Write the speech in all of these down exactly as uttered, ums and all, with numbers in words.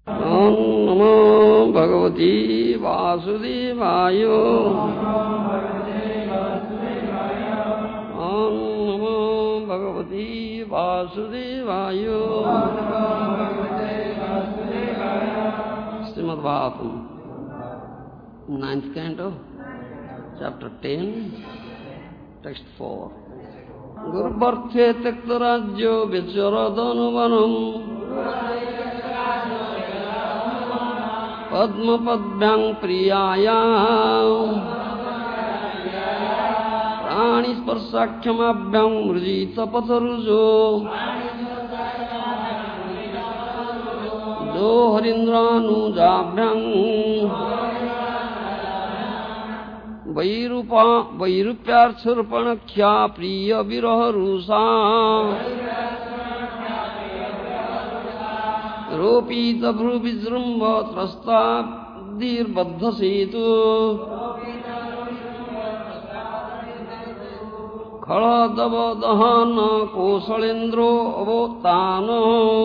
Om Namo Bhagavati Vasudevaya. Om Namo Bhagavati Vasudevaya. Srimad Bhagavatam, ninth canto, chapter ten, text four. Gurubharthe tekta rajyo vicharadhanuvanam Padma padbhyang priyayam Prani sparsakhyamabhyang mrujita patharujo Do harindranujaabhyang Vairupa vairupyarthurpanakhya priya viraharusa Ropita bhruvijrumva trastabdir baddhasetu Khaladava dahana kosalendro avotana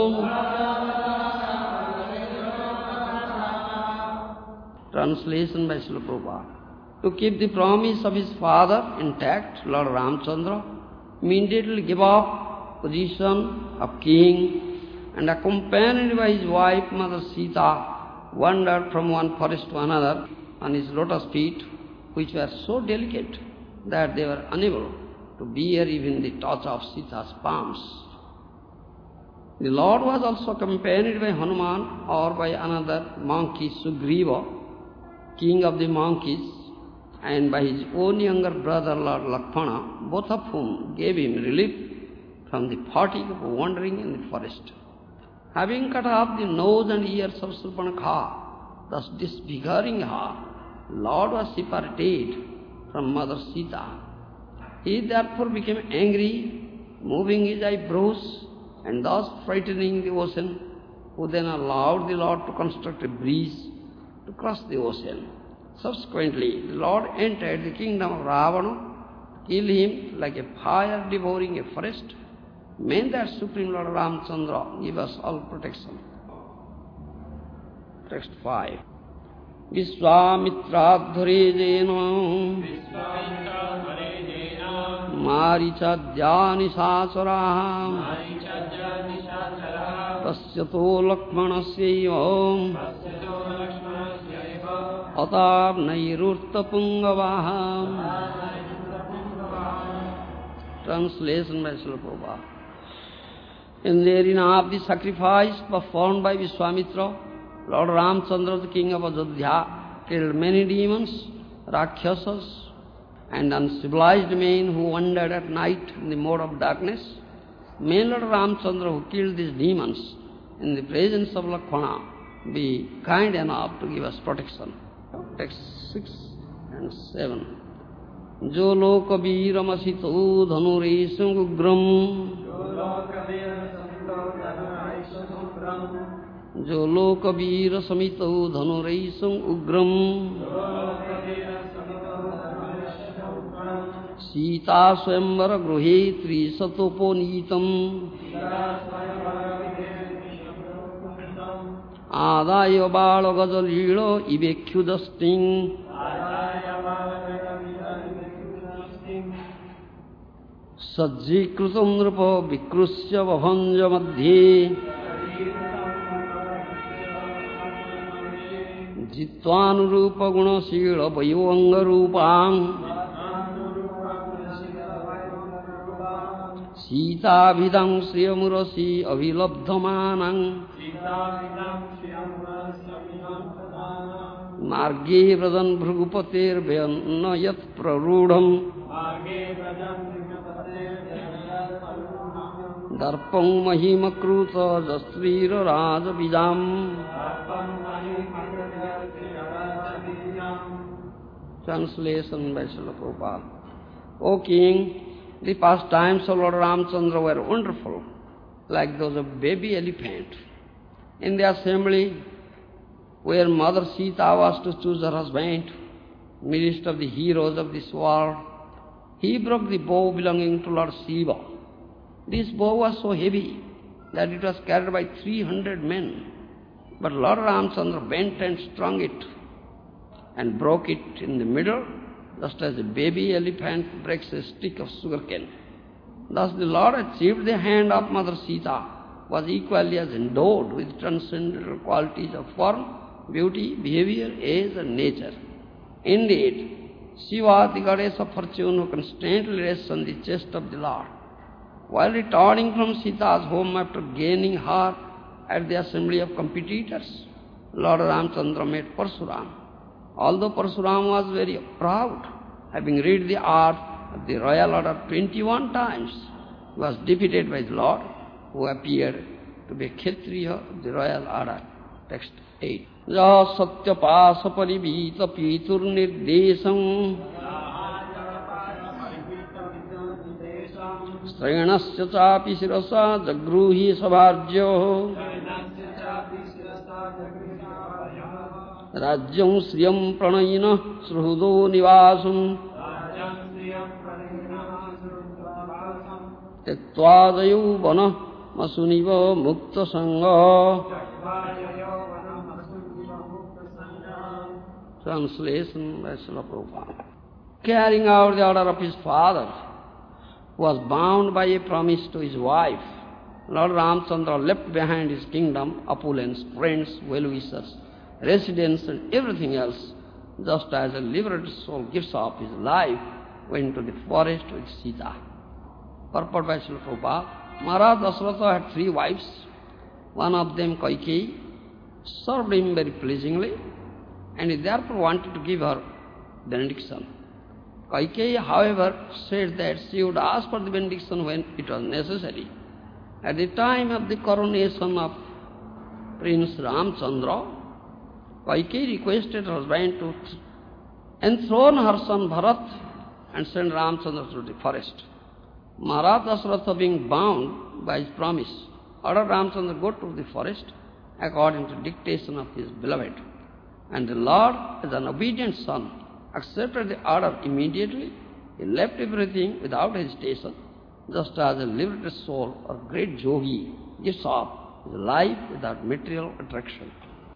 Translation by Srila Prabhupada. To keep the promise of his father intact, Lord Ramchandra immediately gave up position of king and accompanied by his wife Mother Sita wandered from one forest to another on his lotus feet, which were so delicate that they were unable to bear even the touch of Sita's palms. The Lord was also accompanied by Hanuman or by another monkey, Sugriva, king of the monkeys, and by his own younger brother, Lord Lakshmana, both of whom gave him relief from the fatigue of wandering in the forest. Having cut off the nose and ears of Surpanakha, thus disfiguring her, Lord was separated from Mother Sita. He therefore became angry, moving his eyebrows and thus frightening the ocean, who then allowed the Lord to construct a bridge to cross the ocean. Subsequently, the Lord entered the kingdom of Ravana, killed him like a fire devouring a forest. May that Supreme Lord Ramchandra give us all protection. Text five. Vishwamitradharejena Marichadyani sasaraha Tasyato lakmanasyayo Atab nairurtapungavaha. Translation by Srila Prabhupada. In the arena of the sacrifice performed by Vishwamitra, Lord Ramchandra, the king of Ajodhya, killed many demons, Rakshasas, and uncivilized men who wandered at night in the mode of darkness. May Lord Ramchandra, who killed these demons in the presence of Lakshmana, be kind enough to give us protection. Text six and seven. Jo loka veeramasito dhanuresam ugram Jo loka veerasamito dhanuresam ugram Sita swayamvara gruhe trisatoponitam Adaya bala gajalilo ibekhyudasting Sajjikrutam nrupa vikrusya vabhanja madhye Jitvanurupa gunasila vayovanga rupam Sita vidam sriyamurasi avilabdhamanang Marge vradan bhrugupater vyanayat prarudham Darpam mahimakruta jastrira rajabijam Translation by Srila Prabhupada. O King, the pastimes of Lord Ramchandra were wonderful, like those of baby elephant. In the assembly where Mother Sita was to choose her husband, midst of the heroes of this world, he broke the bow belonging to Lord Shiva. This bow was so heavy that it was carried by three hundred men. But Lord Ramchandra bent and strung it and broke it in the middle, just as a baby elephant breaks a stick of sugarcane. Thus the Lord achieved the hand of Mother Sita, was equally as endowed with transcendental qualities of form, beauty, behavior, age and nature. Indeed, Shiva, the goddess of fortune, who constantly rests on the chest of the Lord. While returning from Sita's home after gaining her at the assembly of competitors, Lord Ramchandra met Parsuram. Although Parsuram was very proud, having read the art of the royal order twenty-one times, he was defeated by the Lord, who appeared to be a Kshatriya of the royal order. Text eight. Ja satyapasa parivita pitur nirdesam Srayanasya chapi sirasa jagruhi sabharjo Rajyam sriyam pranayina sruhudo nivasam Tektva vana masuniva mukta sangha. Translation by Srila Prabhupada. Carrying out the order of his father, who was bound by a promise to his wife, Lord Ramchandra left behind his kingdom, opulence, friends, well-wishers, residence and everything else, just as a liberated soul gives up his life, went to the forest with Sita. Purport by Srila Prabhupada. Maharaj Dasratha had three wives. One of them, Kaikeyi, served him very pleasingly, and he therefore wanted to give her benediction. Kaikeyi, however, said that she would ask for the benediction when it was necessary. At the time of the coronation of Prince Ramchandra, Kaikeyi requested her husband to enthrone her son Bharat and send Ramchandra to the forest. Maharaj Dasratha, being bound by his promise, ordered Ramchandra go to the forest according to dictation of his beloved. And the Lord, as an obedient son, accepted the order immediately. He left everything without hesitation, just as a liberated soul or great yogi gives up his life without material attraction.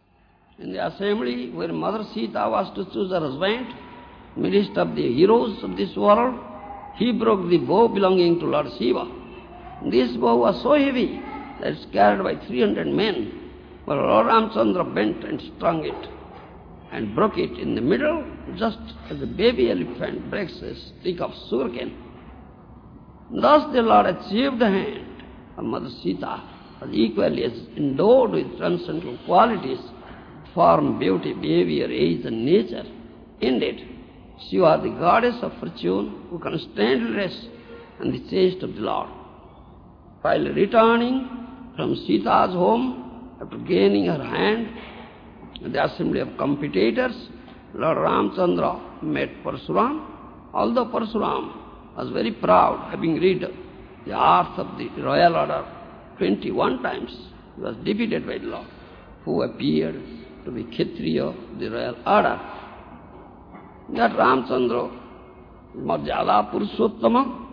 In the assembly where Mother Sita was to choose her husband, midst of the heroes of this world, he broke the bow belonging to Lord Shiva. This bow was so heavy that it was carried by three hundred men, but Lord Ramchandra bent and strung it and broke it in the middle, just as a baby elephant breaks a stick of sugarcane. Thus the Lord achieved the hand of Mother Sita, was equally as endowed with transcendental qualities, form, beauty, behavior, age and nature. Indeed, she was the goddess of fortune, who constantly rests on the chest of the Lord. While returning from Sita's home, after gaining her hand in the assembly of competitors, Lord Ramchandra met Parsuram. Although Parsuram was very proud, having read the art of the royal order twenty-one times, he was defeated by the Lord, who appeared to be Kshatriya of the royal order. That Ramchandra, Marjada Purushottama,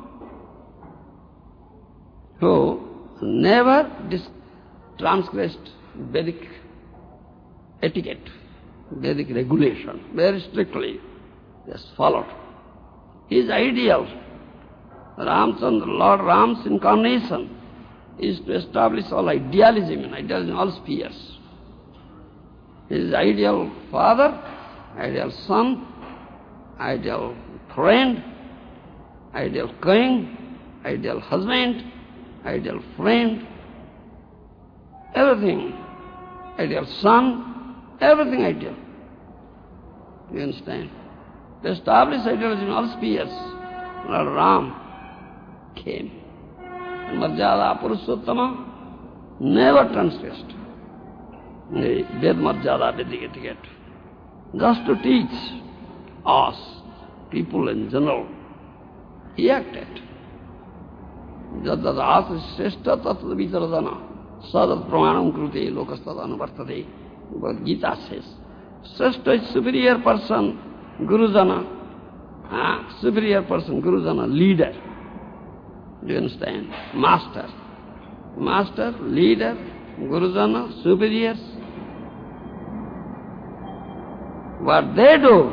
who never transgressed Vedic etiquette, Vedic regulation, very strictly, has followed. His ideal, Ramchandra, Lord Ram's incarnation, is to establish all idealism and idealism in all spheres. His ideal father, ideal son, ideal friend, ideal king, ideal husband, ideal friend, everything, ideal son, everything ideal. You understand? To establish idealism in all spheres, Lord Ram came. And Marjada Purushottama never transgressed the Ved Marjada, Vedic etiquette. Just to teach us, people in general, he acted. Jadadasa shrestha tattva vicharadana sadat pramanam krute lokastad anuvartate. But Gita says, shrestha is superior person, Gurujana, ah, superior person, Gurujana, leader. Do you understand? Master. Master, leader, Gurujana, superiors, what they do,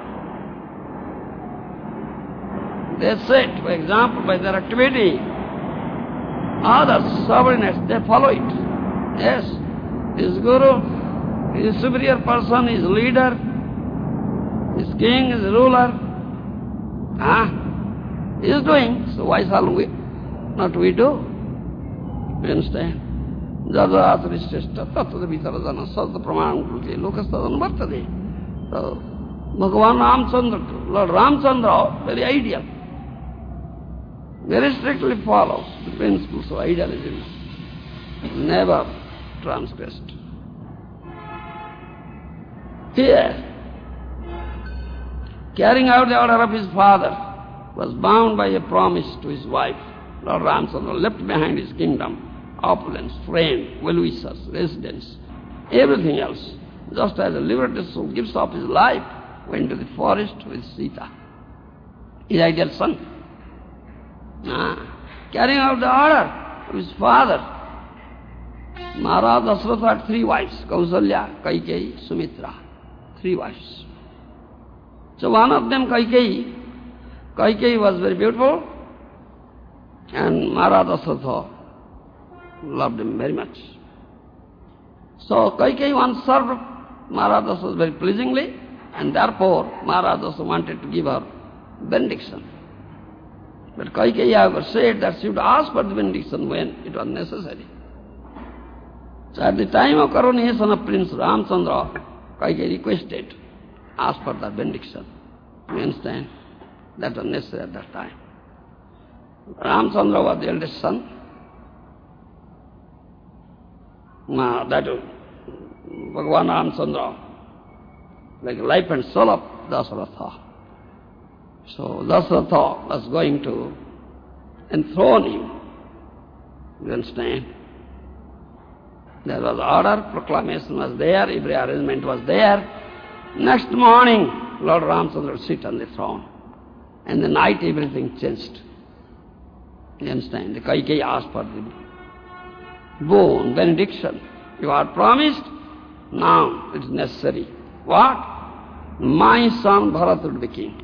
they sit, for example, by their activity. Others, subordinates, they follow it. Yes, his guru, his superior person, his leader, his king, his ruler, ah, he is doing, so why shall we not we do? You understand? Jaja asrishta tattva vitarajana sadha pramanam kriti lokastadan vartade. So, Bhagavan Ramchandra, Lord Ramchandra, very ideal, very strictly follows the principles of idealism, never transgressed. Here, carrying out the order of his father, was bound by a promise to his wife. Lord Ramchandra left behind his kingdom, opulence, friend, well-wishers, residence, everything else. Just as a liberated soul gives up his life, went to the forest with Sita, his ideal son. Ah, carrying out the order of his father. Maharaj Dasratha had three wives, Kausalya, Kaikeyi, Sumitra. Three wives. So one of them, Kaikeyi, Kaikeyi was very beautiful, and Maharaj Dasratha loved him very much. So Kaikeyi once served Maharaj Dasratha very pleasingly, and therefore Maharaj Dasratha wanted to give her benediction. But Kaikeyi, however, said that she would ask for the benediction when it was necessary. So at the time of coronation of Prince Ramchandra, Kaikeyi requested, asked for the benediction. You understand? That was necessary at that time. Ramchandra was the eldest son. Now, that Bhagavan Ramchandra, like life and soul of Dasratha. So Dasratha was going to enthrone him. You understand? There was order, proclamation was there, every arrangement was there. Next morning, Lord Ramchandra would sit on the throne. And the night everything changed. You understand? The Kaikeyi asked for the boon, benediction. You are promised, now it is necessary. What? My son Bharat will be king.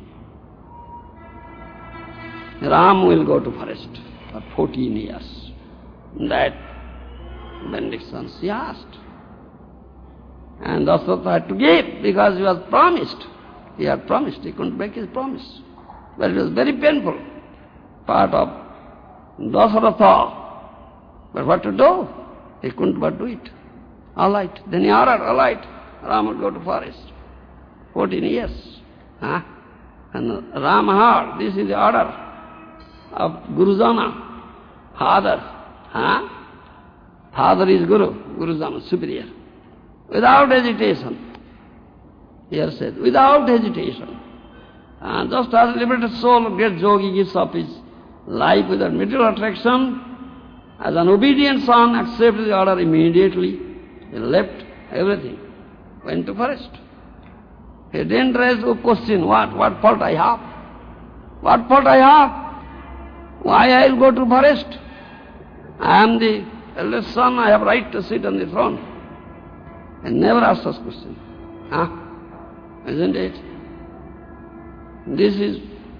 Ram will go to forest for fourteen years. That benediction she asked. And Dasratha had to give because he was promised. He had promised, he couldn't break his promise. But it was very painful, part of Dasratha. But what to do? He couldn't but do it. All right. Then he ordered, all right, Ram will go to forest. Fourteen years. Huh? And Ram heard, this is the order of Gurujana, father. Huh? Father is Guru, Gurujana, superior. Without hesitation. Here said, without hesitation. And just as a liberated soul, a great yogi gives up his life without material attraction, as an obedient son accepted the order immediately. He left everything, went to forest. He didn't raise a question, what, what fault I have? What fault I have? Why I will go to forest? I am the eldest son, I have right to sit on the throne. And never asked us question. Huh? Isn't it? This is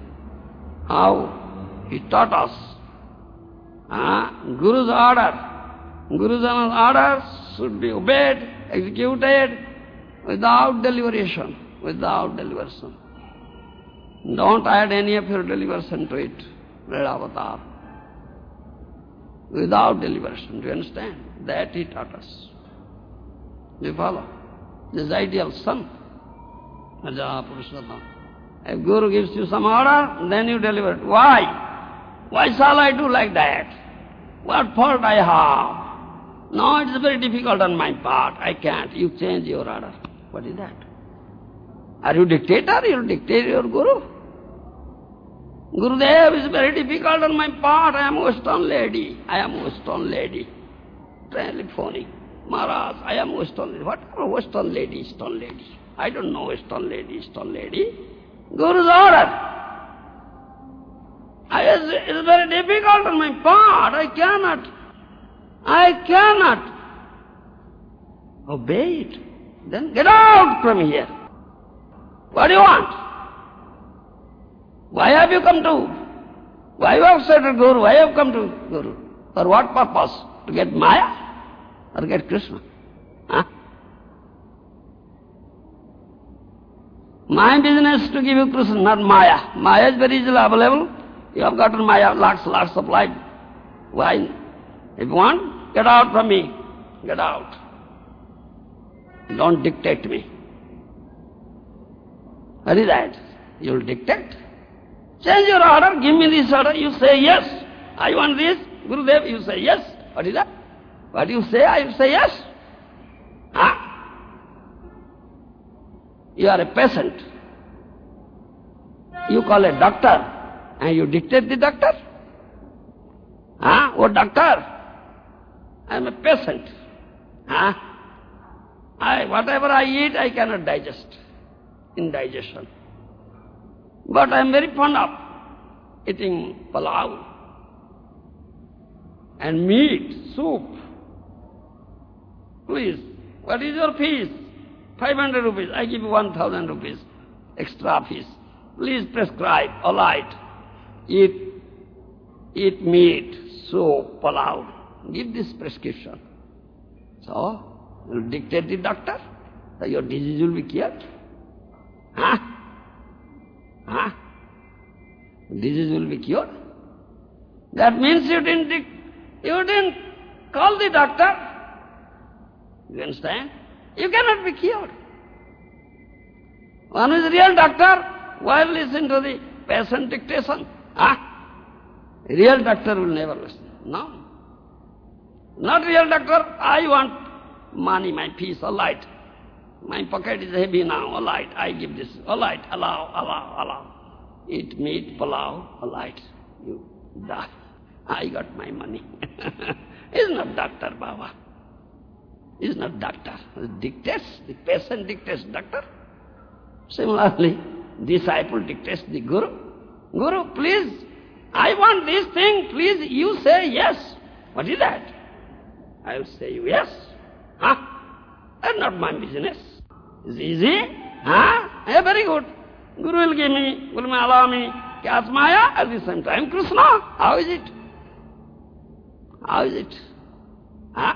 how he taught us. Huh? Guru's order. Guru's order should be obeyed, executed without deliberation, without deliberation. Don't add any of your deliberation to it, Red Avatar. Without deliberation, do you understand? That he taught us. Do you follow? This ideal son. Aja Purushottam. If Guru gives you some order, then you deliver it. Why? Why shall I do like that? What fault I have? No, it is very difficult on my part. I can't. You change your order. What is that? Are you dictator? You dictate your Guru? Gurudev is very difficult on my part. I am a Western lady. I am a Western lady. Telephoning. Maharaj, I am a Western lady. What are Western lady, Eastern lady? I don't know Western lady, Eastern lady. Guru's order. I, it is very difficult on my part. I cannot. I cannot obey it. Then get out from here. What do you want? Why have you come to? Why you have said to Guru? Why have you come to Guru? For what purpose? To get Maya or get Krishna? Huh? My business to give you Krishna, not Maya. Maya is very easily available. You have gotten Maya, lots, lots of life. Why? If you want, get out from me. Get out. Don't dictate me. What is that? You will dictate? Change your order, give me this order. You say yes. I want this. Gurudev, you say yes. What is that? What you say, I will say yes. Huh? You are a patient. You call a doctor and you dictate the doctor. Huh? Oh, doctor, I am a patient. Huh? I, whatever I eat, I cannot digest. Indigestion. But I am very fond of eating palau and meat, soup. Please, what is your fees? Five hundred rupees. I give you one thousand rupees. Extra fees. Please prescribe, all right. Eat, eat meat, soup, palau. Give this prescription. So, you dictate the doctor, so your disease will be cured. Huh? Huh? Disease will be cured. That means you didn't, you didn't call the doctor. You understand? You cannot be cured. One who is real doctor, why listen to the patient dictation? Huh? Real doctor will never listen. No. Not real doctor, I want money, my fees, all right. My pocket is heavy now, all right, I give this, all right, allow, allow, allow. Eat meat, palau, all right, you die. I got my money. He's not doctor, Baba. He's not doctor. He dictates, the patient dictates doctor. Similarly, disciple dictates the Guru. Guru, please, I want this thing, please, you say yes. What is that? I will say yes. Huh? That's not my business. It's easy. Huh? Yeah, very good. Guru will give me, Guru will allow me catch Maya, at the same time Krishna. How is it? How is it? Huh?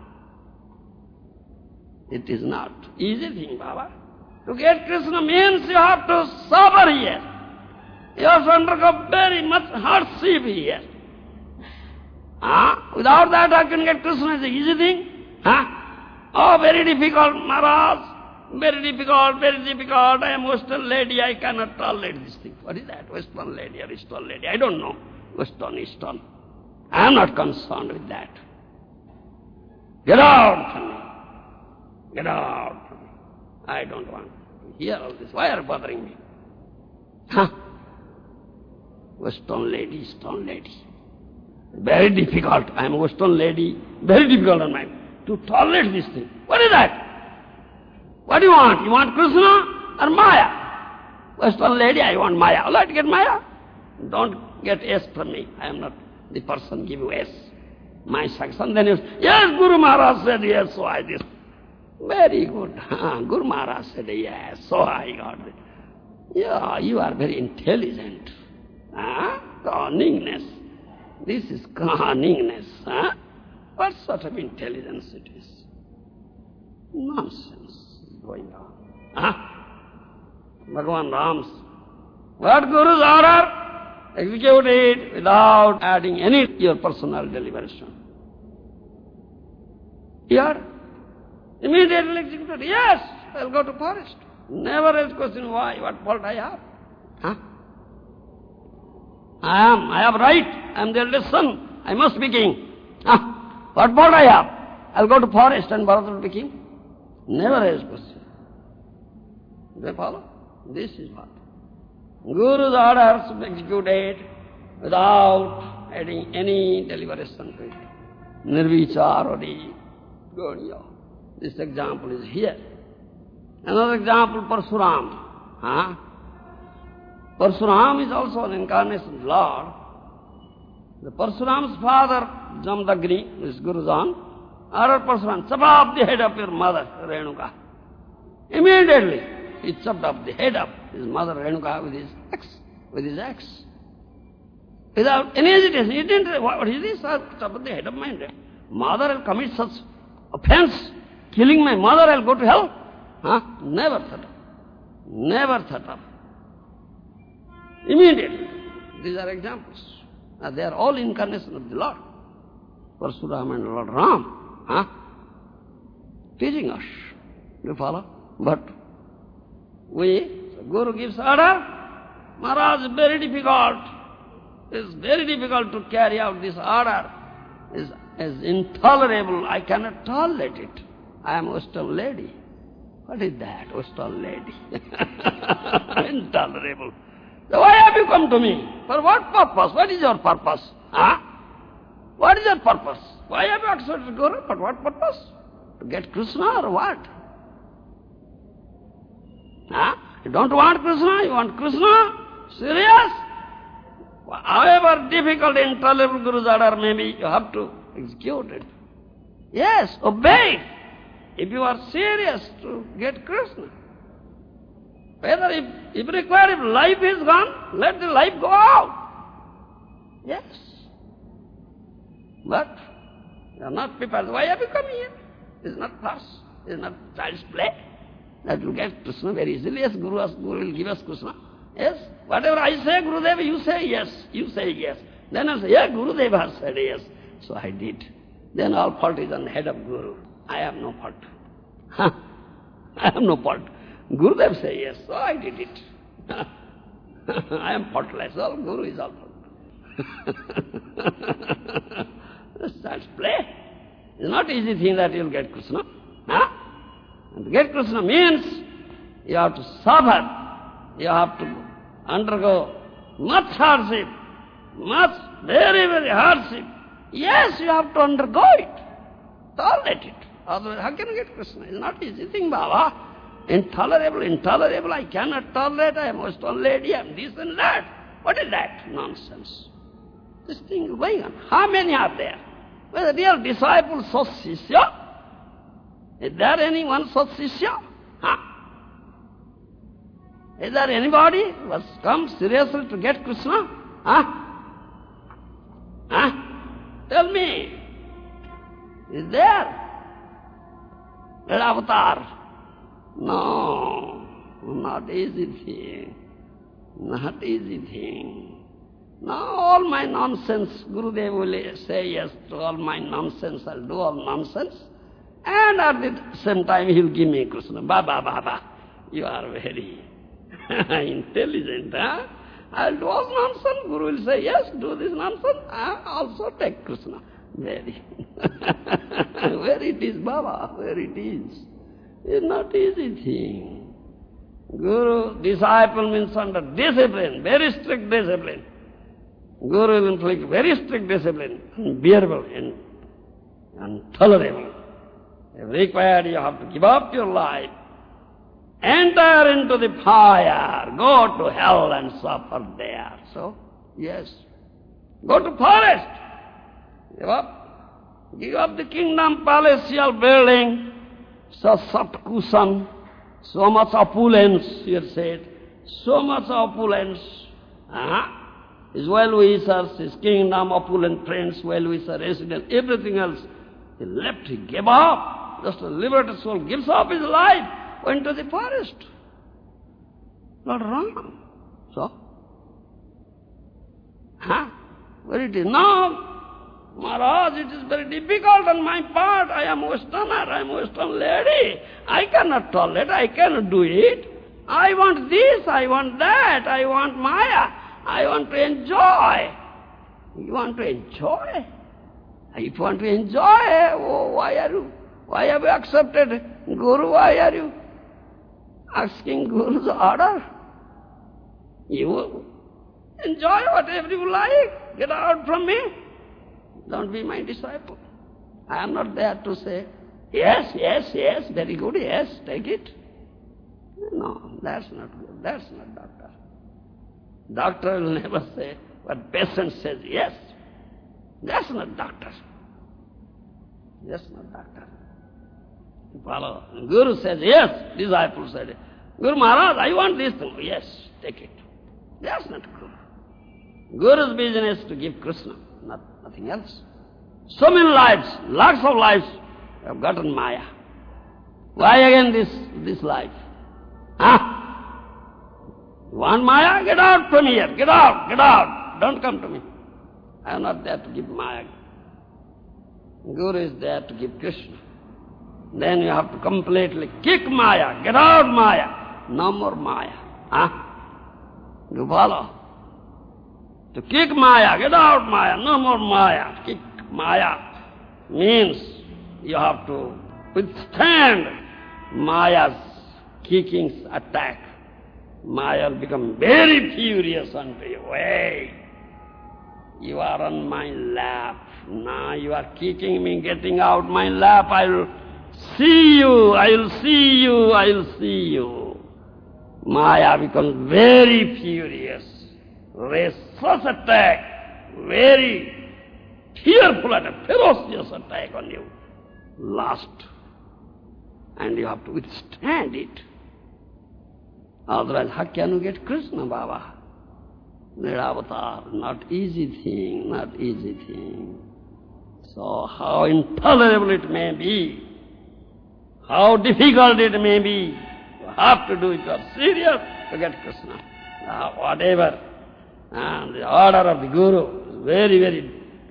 It is not easy thing, Baba. To get Krishna means you have to suffer here. You have to undergo very much hardship here. Huh? Without that I can get Krishna. It's an easy thing. Huh? Oh, very difficult, Maharaj. Very difficult, very difficult. I am Western lady, I cannot tolerate this thing. What is that? Western lady or Eastern lady? I don't know. Western, Eastern. I am not concerned with that. Get out from me. Get out from me. I don't want to hear all this. Why are you bothering me? Huh? Western lady, Eastern lady. Very difficult. I am a Western lady. Very difficult on my to tolerate this thing. What is that? What do you want? You want Krishna or Maya? Western lady, I want Maya. All right, get Maya. Don't get S from me. I am not the person give you S. My sanction. Then you say, yes, Guru Maharaj said yes, so I did. Very good. Guru Maharaj said yes, so I got it. Yeah, you are very intelligent. Huh? Cunningness. This is cunningness. Huh? What sort of intelligence it is? Nonsense is going on. Huh? Bhagavan Ram's. What Guru's order? Execute it without adding any to your personal deliberation. Here, immediately executed. Yes, I'll go to forest. Never ask question why, what fault I have. Huh? I am, I have right. I am the eldest son. I must be king. Huh? What fault I have? I'll go to forest and Bharata will be king. Never ask question. Do you follow? This is what. Guru's orders to be executed without adding any deliberation to it. Nirvicharari Gaudiya. This example is here. Another example, Parsuram. Huh? Parsuram is also an incarnation of Lord. The Parsuram's father, Jamdagni, this Guru's son, ordered Parsuram, chop off the head of your mother, Renuka. Immediately. he chopped off the head of his mother Renuka with his axe, with his axe. Without any hesitation, he didn't, what is this? I'll chop off the head of my mother, I'll commit such offense, killing my mother, I'll go to hell. Huh? Never thought of. Never thought of. Immediately. These are examples. Now, they are all incarnations of the Lord. Parshurama and Lord Ram. Huh? Teaching us. You follow? But we, so Guru gives order. Maharaj, very difficult. It's very difficult to carry out this order. It's, it's intolerable. I cannot tolerate it. I am Western lady. What is that, Western lady? Intolerable. So why have you come to me? For what purpose? What is your purpose? Huh? What is your purpose? Why have you accepted Guru? For what purpose? To get Krishna or what? Huh? You don't want Krishna? You want Krishna? Serious? However difficult, intolerable Guru's order may be, you have to execute it. Yes, obey it. If you are serious to get Krishna. Whether if, if required, if life is gone, let the life go out. Yes. But you are not prepared. Why have you come here? It's not farce. It's not child's play. That will get Krishna very easily. Yes, Guru, has, Guru will give us Krishna. Yes. Whatever I say, Gurudeva, you say yes. You say yes. Then I say, yeah, Gurudeva has said yes. So I did. Then all fault is on the head of Guru. I have no fault. Huh? I have no fault. Gurudev say yes, so I did it. I am faultless. All Guru is all fault. That's play. It's not easy thing that you'll get Krishna. Huh? And to get Krishna means you have to suffer. You have to undergo much hardship. Much, very, very hardship. Yes, you have to undergo it. Tolerate it. Otherwise, how can you get Krishna? It's not easy thing, Baba. Intolerable, intolerable, I cannot tolerate, I am a Western lady, I am this and that. What is that? Nonsense. This thing is going on. How many are there? Well, the real disciple, such Sishya? Is there anyone such Sishya? Huh? Is there anybody who has come seriously to get Krishna? Huh? Huh? Tell me. Is there? That avatar? No, not easy thing. Not easy thing. Now all my nonsense, Gurudev will say yes to all my nonsense, I'll do all nonsense. And at the same time he'll give me Krishna. Baba, Baba, you are very intelligent, huh? I'll do all nonsense. Guru will say, yes, do this nonsense. Huh? Also take Krishna. Very. Where it is, Baba, where it is. It's not easy thing. Guru, disciple means under discipline, very strict discipline. Guru will inflict very strict discipline, unbearable and intolerable. If required, you have to give up your life, enter into the fire, go to hell and suffer there. So, yes, go to forest, give up, give up the kingdom, palatial building, so soft cushion, so much opulence, he had said, so much opulence. Uh-huh. His well-wishers, his kingdom, opulent friends, well-wisher, resident, everything else. He left, he gave up. Just a liberated soul gives up his life, went to the forest. Not wrong. So? Huh? Where it is? No. Maharaj, it is very difficult on my part. I am Westerner, I am Western lady. I cannot tolerate, I cannot do it. I want this, I want that, I want Maya. I want to enjoy. You want to enjoy? If you want to enjoy, oh, why are you, why have you accepted Guru? Why are you asking Guru's order? You enjoy whatever you like. Get out from me. Don't be my disciple. I am not there to say, yes, yes, yes, very good, yes, take it. No, that's not good. That's not doctor. Doctor will never say what patient says, yes. That's not doctor. That's not doctor. Follow. Guru says, yes. Disciple said, Guru Maharaj, I want this thing. Yes, take it. That's not Guru. Guru's business is to give Krishna, not, nothing else. So many lives, lots of lives have gotten Maya. Why again this, this life? Huh? You want Maya? Get out from here. Get out, get out. Don't come to me. I am not there to give Maya. Guru is there to give Krishna. Then you have to completely kick Maya. Get out Maya. No more Maya. Huh? You follow? To kick Maya, get out Maya, no more Maya. Kick Maya means you have to withstand Maya's kicking's attack. Maya will become very furious unto you. Hey, you are on my lap. Now you are kicking me, getting out my lap. I will see you, I will see you, I will see you. Maya becomes very furious. Raise such attack, very fearful attack, ferocious attack on you. Last. And you have to withstand it. Otherwise, how can you get Krishna, Baba? That avatar, not easy thing, not easy thing. So how intolerable it may be, how difficult it may be, you have to do it. You are serious to get Krishna. Uh, whatever. And the order of the Guru is very, very,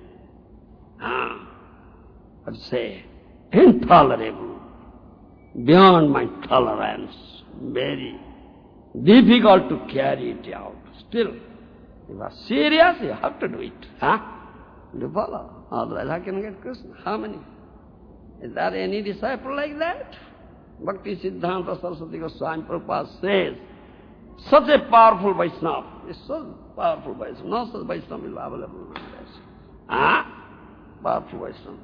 uh, I'd say, intolerable, beyond my tolerance, very difficult to carry it out. Still, if you are serious, you have to do it. Huh? You follow. Otherwise, how can you get Krishna? How many? Is there any disciple like that? Bhakti Siddhanta Saraswati Goswami Prabhupada says, such a powerful Vaishnava, is so powerful Vaishnava, no such Vaishnava is available nowadays. Ah, powerful Vaishnava.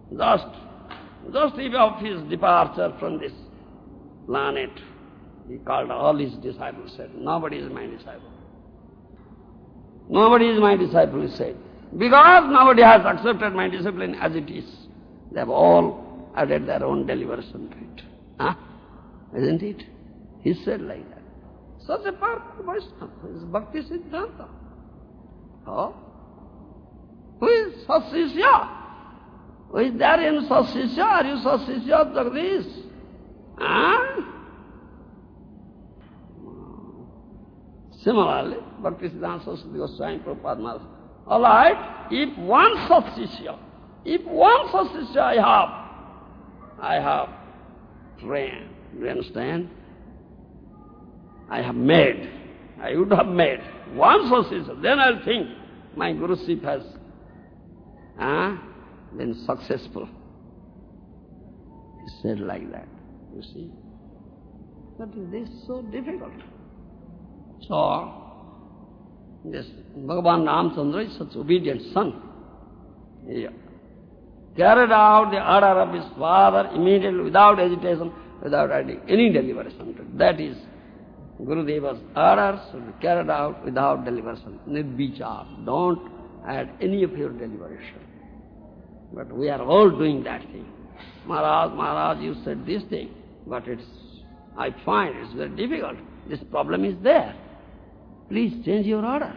Just, just even of his departure from this planet, he called all his disciples, said, nobody is my disciple. Nobody is my disciple, he said. Because nobody has accepted my discipline as it is. They have all added their own deliberation to it. Huh? Isn't it? He said like that. Such a powerful Vaishnava is Bhakti Siddhanta. Oh? Who is Sasishya? Who is there in Sasishya? Are you Sasishya of Jagdish? Huh? Similarly, Bhakti Siddhanta Saraswati Goswami Prabhupada Maharaj. All right, if one Sasishya, if one Sasishya I have, I have trained, do you understand? I have made, I would have made one Sasishya, then I'll think my Guruship has uh, been successful. He said like that, you see. But this is so difficult. So, this Bhagavan Ramchandra is such obedient son. He carried out the order of his father immediately, without hesitation, without adding any deliberation to it. That is Gurudeva's orders should be carried out without deliberation. Nirvichar. Don't add any of your deliberation. But we are all doing that thing. Maharaj, Maharaj, you said this thing, but it's, I find it's very difficult. This problem is there. Please change your order.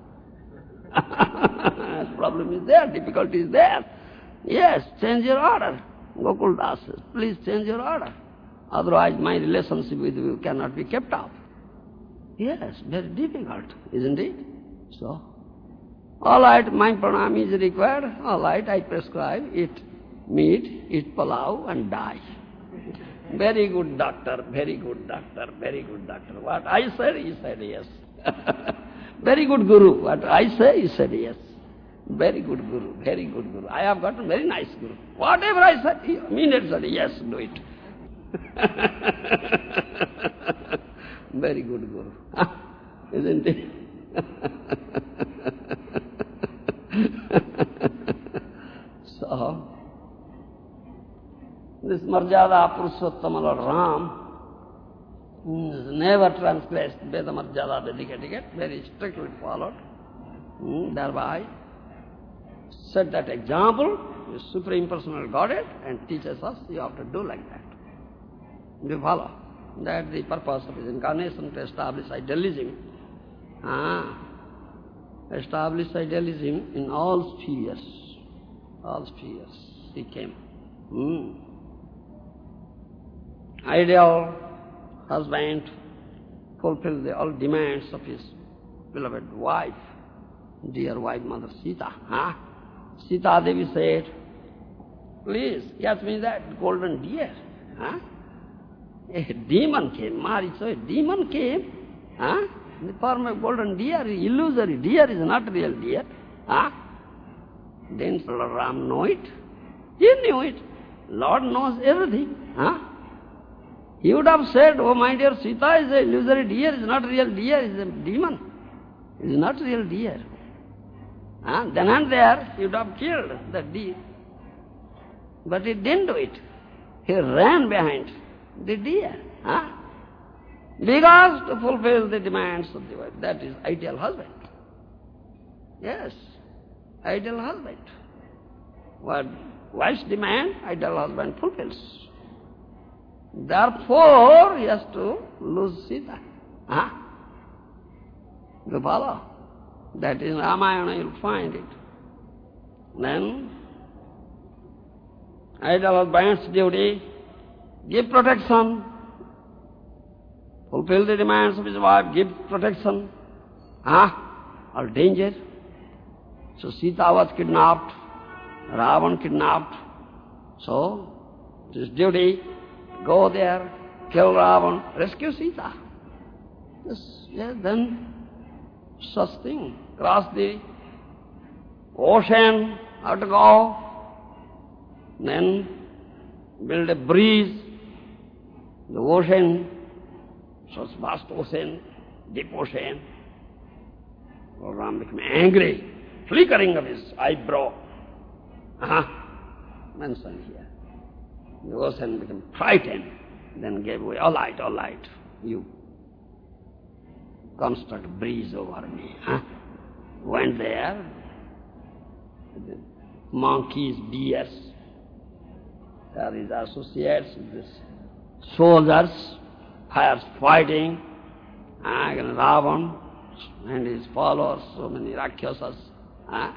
This problem is there, difficulty is there. Yes, change your order. Gokul Das says, please change your order. Otherwise my relationship with you cannot be kept up. Yes, very difficult, isn't it? So, all right, my pranam is required. All right, I prescribe, eat meat, eat palau and die. Very good doctor, very good doctor, very good doctor. What I said, he said yes. Very good Guru. What I say, he said yes. Very good Guru, very good Guru. I have got a very nice Guru. Whatever I said, he immediately said, yes, do it. Very good Guru. Isn't it? So, this Marjada Purushottama Lord Ram is never transgressed Veda Marjada Vedic etiquette, very strictly followed. Mm, thereby set that example, the Supreme Personal Godhead, and teaches us you have to do like that. Do you follow? That's the purpose of his incarnation, to establish idealism. Ah, establish idealism in all spheres. All spheres he came. Hmm. Ideal husband fulfill the all demands of his beloved wife, dear wife, Mother Sita. Huh? Sita Devi said, please get me that golden deer. Huh? A demon came, Maricha, a demon came. Huh? In the form of golden deer, illusory deer is not real deer. Huh? Didn't Lord Ram know it? He knew it. Lord knows everything. Huh? He would have said, oh my dear Sita is a illusory deer, is not real deer, is a demon. It is not real deer. Huh? Then and there, he would have killed the deer. But he didn't do it. He ran behind the deer. Huh? Because to fulfill the demands of the wife. That is ideal husband. Yes, ideal husband. What wife's demand, ideal husband fulfills. Therefore, he has to lose Sita. Huh? You follow? That is Ramayana, you'll find it. Then, ideal husband's duty, give protection, fulfill the demands of his wife, give protection, huh? or danger. So Sita was kidnapped, Ravan kidnapped. So, it is duty, go there, kill Ravan, rescue Sita. Yes, yes, then such thing. Cross the ocean, have to go, then build a bridge, the ocean, such vast ocean, deep ocean. Lord Ram became angry, flickering of his eyebrow. Uh-huh. Mentioned here. The ocean became frightened, then gave way. All right, all right, you construct a bridge over me. Huh? Went there, the monkeys, deers, there is associates with this soldiers, fires fighting, and Ravan and his followers, so many Rakshasas. Huh?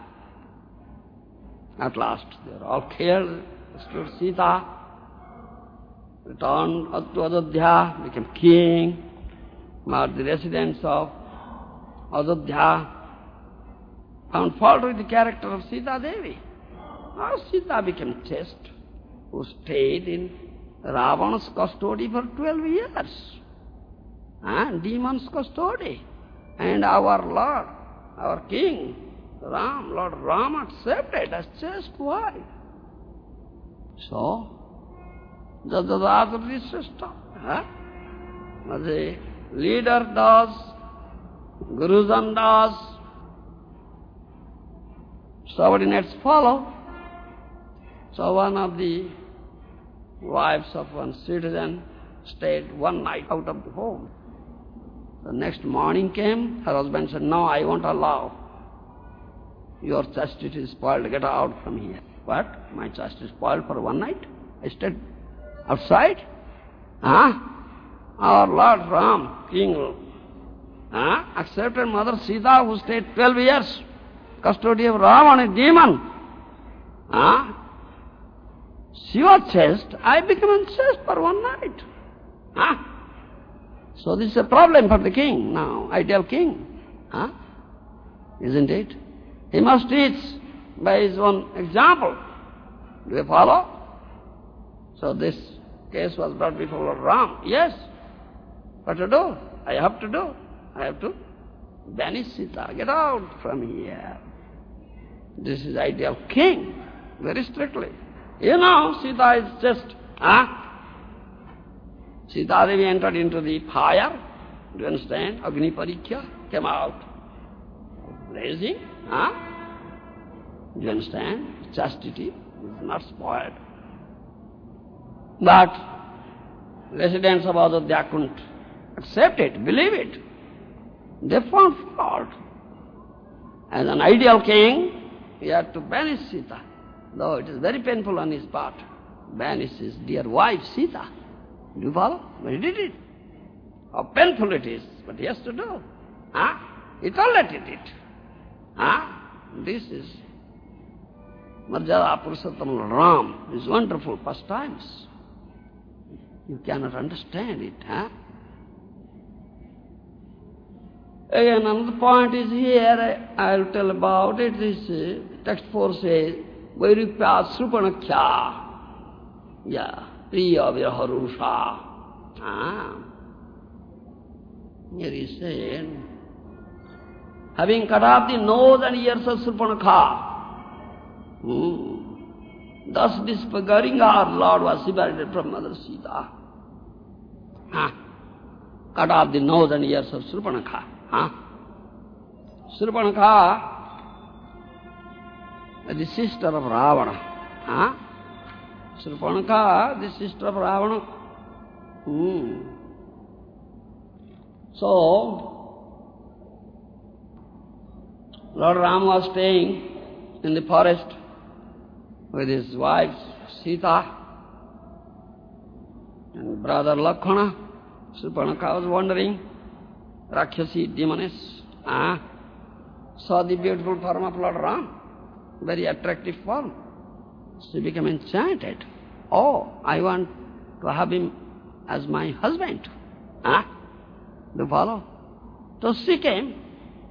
At last they were all killed. Stood Sita, returned to Ajodhya, became king, but the residents of Ajodhya found fault with the character of Sita Devi. Now Sita became chaste, who stayed in Ravana's custody for twelve years. Huh? Demon's custody. And our Lord, our King, Ram, Lord Ram accepted as chaste wife. So, Jajadadri system. Huh? The leader does, Gurujan does, subordinates follow. So one of the wives of one citizen stayed one night out of the home. The next morning came, her husband said, no, I won't allow. Your chastity is spoiled, get out from here. What? My chastity is spoiled for one night? I stayed outside? Huh? Our Lord Ram, King, huh? accepted Mother Sita, who stayed twelve years, custody of Ravana, a demon. Huh? She was chaste, I became unchaste for one night. Huh? So this is a problem for the king now, ideal king. Huh? Isn't it? He must teach by his own example. Do you follow? So this case was brought before Lord Ram. Yes. What to do? I have to do. I have to banish Sita. Get out from here. This is ideal king, very strictly. You know, Sita is just, huh? Sita Devi entered into the fire. Do you understand? Agni Parikya came out. Blazing, huh? Do you understand? Chastity is not spoiled. But residents of Ajodhya couldn't accept it, believe it. They found fault. As an ideal king, he had to banish Sita, though it is very painful on his part. Banish his dear wife, Sita. Do you follow? But he did it. how painful it is, but he has to do. Huh? He tolerated it. Huh? This is Marjada Purushottam Ram, his wonderful pastimes. You cannot understand it, huh? Again, another point is here, I will tell about it. This uh, text four says, Vairupya Srupanakya. Yeah, Priya Virharusha. Ah. Here he said, having cut off the nose and ears of Surpanakha, hmm, thus disfiguring her, Lord was separated from Mother Sita. Ah. Cut off the nose and ears of Surpanakha. Huh? Surpanakha, the sister of Ravana. Huh? Surpanakha, the sister of Ravana. Hmm. So, Lord Ram was staying in the forest with his wife Sita and brother Lakshmana. Surpanakha was wandering. Rakshasi, demoness, ah, saw the beautiful form of Lord Ram, very attractive form. She became enchanted. Oh, I want to have him as my husband. Ah, do you follow? So she came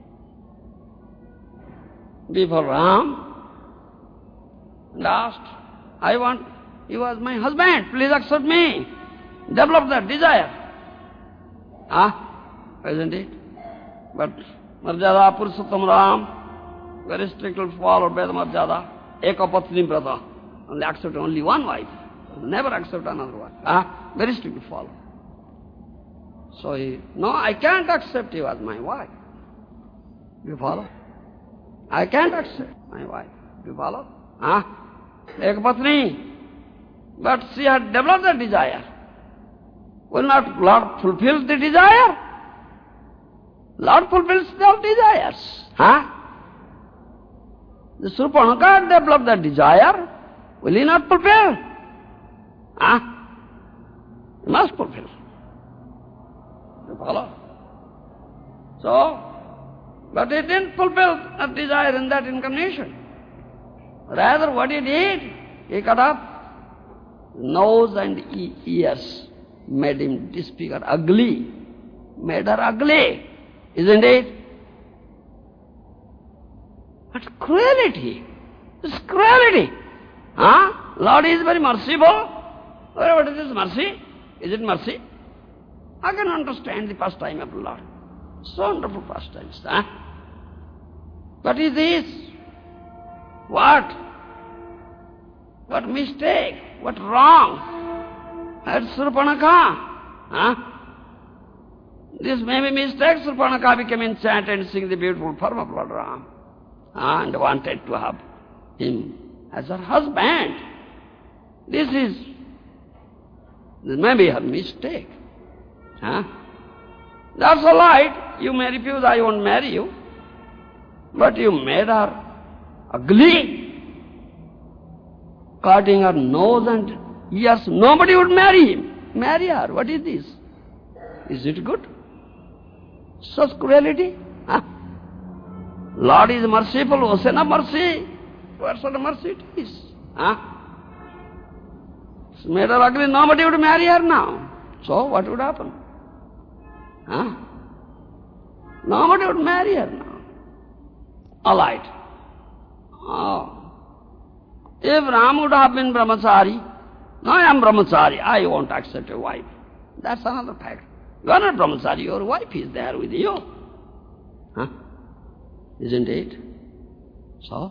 before Ram and asked, I want you as my husband, please accept me. Develop that desire. Ah, isn't it? But Marjada Purushottam Ram, very strictly followed by the Marjada, Eka Patni Brata, only accept only one wife, never accept another wife. Ah, very strictly followed. So he, no, I can't accept you as my wife. Do you follow? I can't accept my wife. Do you follow? Ah, Eka Patni, but she had developed the desire. Will not Lord fulfill the desire? Lord fulfills all desires. Huh? The Surpanakha developed the desire. Will he not fulfill? Huh? He must fulfill. You follow? So, but he didn't fulfill that desire in that incarnation. Rather, what he did, he cut off nose and e ears, made him disfigured, ugly, made her ugly. Isn't it? But cruelty, it's cruelty. Huh? Lord is very merciful. What is this mercy? Is it mercy? I can understand the pastime of the Lord. So wonderful pastimes. Huh? What is this? What? What mistake? What wrong? That's Surpanakha. Huh? This may be mistake. Surpanakha became enchanted and seeing the beautiful form of Lord Ram and wanted to have him as her husband. This is, this may be her mistake. Huh? That's all right. You may refuse, I won't marry you. But you made her ugly, cutting her nose and ears. Nobody would marry him. Marry her. What is this? Is it good? Such cruelty? Huh? Lord is merciful, ocean of mercy. What sort of mercy it is? Huh? It's made her ugly, nobody would marry her now. So what would happen? Huh? Nobody would marry her now. All right. Oh. If Ram would have been brahmachari, no, I am brahmachari, I won't accept a wife. That's another fact. You are not brahmachari, your wife is there with you. Huh? Isn't it? So?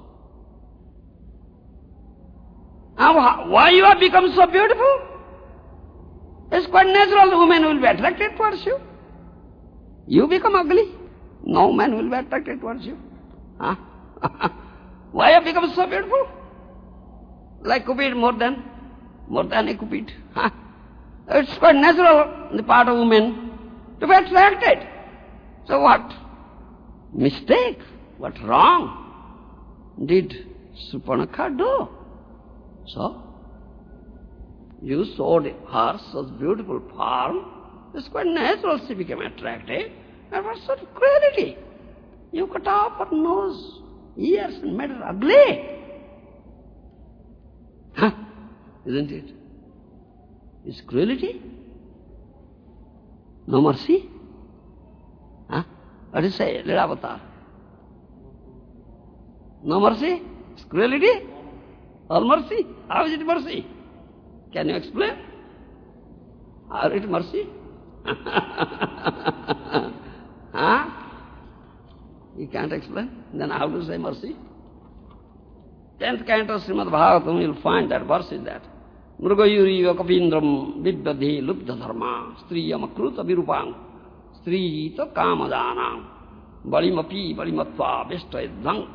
Now, why you have become so beautiful? It's quite natural the woman will be attracted towards you. You become ugly, no man will be attracted towards you. Huh? Why have you become so beautiful? Like Cupid more than, more than a Cupid. Huh? It's quite natural on the part of women to be attracted. So what? Mistake? What wrong did Surpanakha do? So, you showed her such beautiful form, It's quite natural she became attractive. And what sort of cruelty? You cut off her nose, ears and made her ugly. Huh? Isn't it? It's cruelty? No mercy? Huh? What do you say, Lilavatar? No mercy? It's cruelty? All mercy? How is it mercy? Can you explain? How is it mercy? Huh? You can't explain? Then how to say mercy? Tenth canto of Srimad Bhagavatam, you'll find that verse is that. Mrugayuriva kapindram vidyadhi lupta dharma striyam akruta virupam striyita kamadanam balimapi balimatva vishtaidhang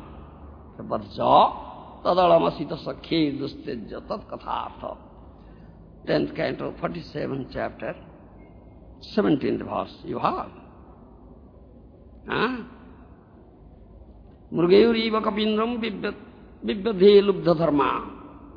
vadja tadalamasita sakhe dustejya tat kathartha. Tenth canto, forty-seventh chapter, seventeenth verse, you have. Huh? Mrugayuriva kapindram vidyadhi lupta dharma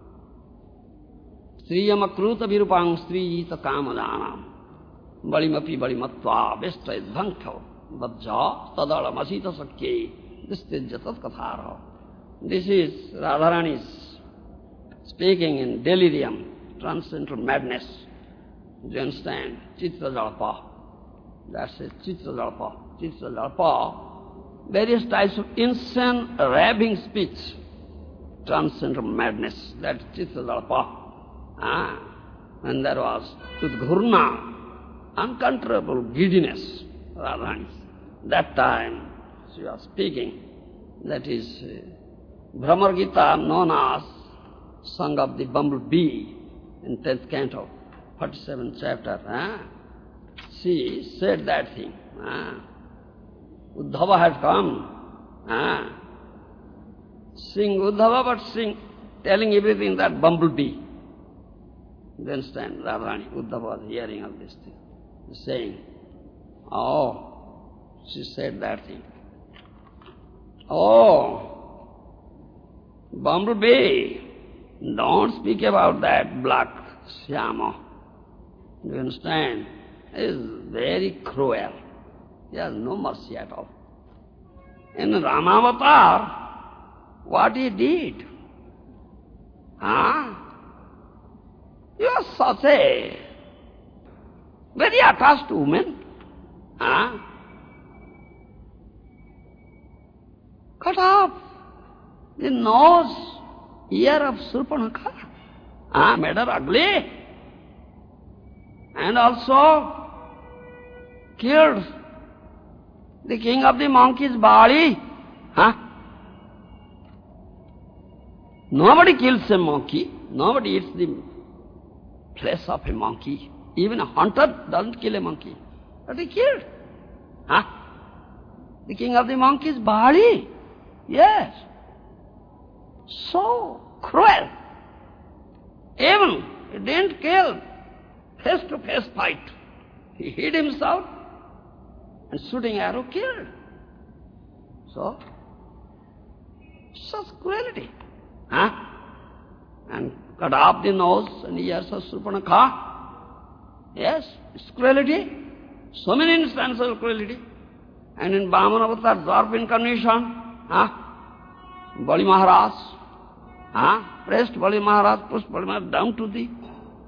Striyam akruta virupang striyita kamadanam balimapi balimatva vishtaidhankho vajja tadalamasita sakye distijya tat kathara. This is Radharani's speaking in delirium, transcendental madness. Do you understand? Chitra jalpa. That's it, Chitra jalpa. Chitra jalpa, various types of insane, raving speech, transcendental madness. That's Chitra jalpa. Ah, and there was Udghurna, uncontrollable giddiness, Radharani. That time she was speaking, that is uh, Brahma Gita, known as Song of the Bumblebee, in tenth canto, forty-seventh chapter. Ah, she said that thing. Ah, Uddhava had come. Ah, sing Uddhava, but sing, telling everything that bumblebee. You understand? Radharani, Uddhava was hearing of this thing, saying, oh, she said that thing. Oh, bumblebee, don't speak about that black Syama. Do you understand? He is very cruel. He has no mercy at all. In Ramavatar, what he did? Huh? You are such a very attached woman. Huh? Cut off the nose, ear of Surpanakha. Huh? Made her ugly. And also killed the king of the monkeys' body. Huh? Nobody kills a monkey. Nobody eats the flesh of a monkey. Even a hunter doesn't kill a monkey. But he killed. Huh? The king of the monkey's body. Yes. So cruel. Even he didn't kill. Face-to-face fight. He hid himself and shooting arrow killed. So, such cruelty. Huh? And cut off the nose and ears of Surpanakha. Yes, it's cruelty. So many instances of cruelty. And in Vamanavatar, dwarf incarnation, huh? Bali Maharaj, huh? Pressed Bali Maharaj, pushed Bali Maharaj down to the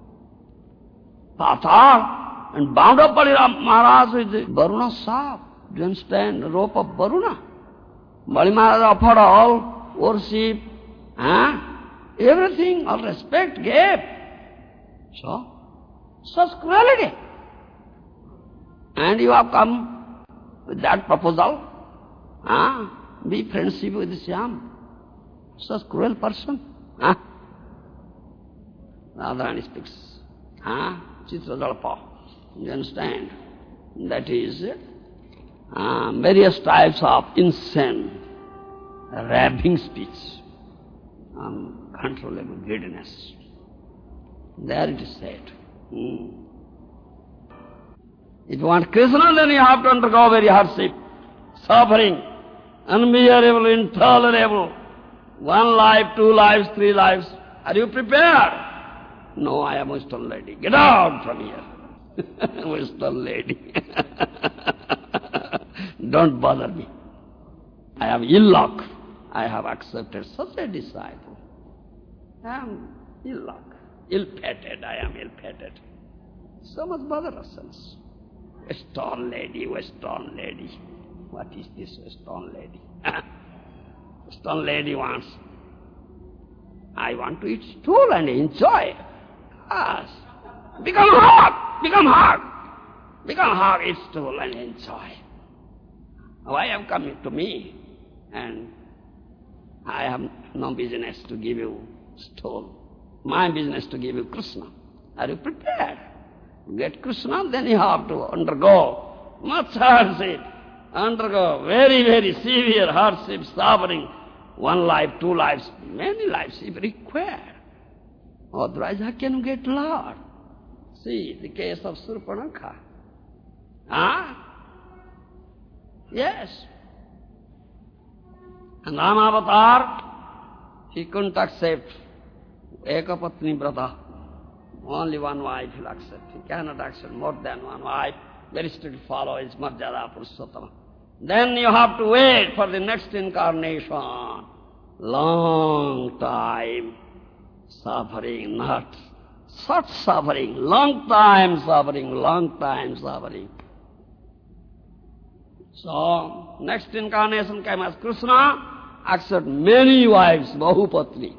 Pathar and bound up Bali Maharaj with the Varuna Sap. Do you understand? The rope of Varuna. Bali Maharaj offered all worship, huh? Everything, all respect gave. So, such cruelty. And you have come with that proposal, huh? Be friendship with Syam. Such cruel person, huh? Radharani speaks, huh? Chitra jalpa. You understand? That is uh, various types of insane, raving speech, uncontrollable greediness. There it is said. Hmm. If you want Krishna, then you have to undergo very hardship, suffering, unbearable, intolerable. One life, two lives, three lives. Are you prepared? No, I am most already. Get out from here. Western lady. Don't bother me. I have ill luck. I have accepted such a disciple. I am ill luck. Ill-fated, I am ill-fated. So much bother ourselves. Western lady, Western lady. What is this Western lady? Western lady wants, I want to eat stool and enjoy. Yes. Become hot, become hot. Become hot, eat stool and enjoy. Why have come to me? And I have no business to give you stool. My business to give you Krishna. Are you prepared? Get Krishna, then you have to undergo much hardship. Undergo very, very severe hardship, suffering. One life, two lives, many lives if required. Otherwise, how can you get Lord? See the case of Surpanakha. Ah? Yes. And Ramavatar, he couldn't accept Ekapatni Brata. Only one wife he'll accept. He cannot accept more than one wife. Very strictly follow his Marjada Purushottama. Then you have to wait for the next incarnation. Long time suffering, not such suffering. Long time suffering, long time suffering. So, next incarnation came as Krishna, accept many wives, Bahupatni.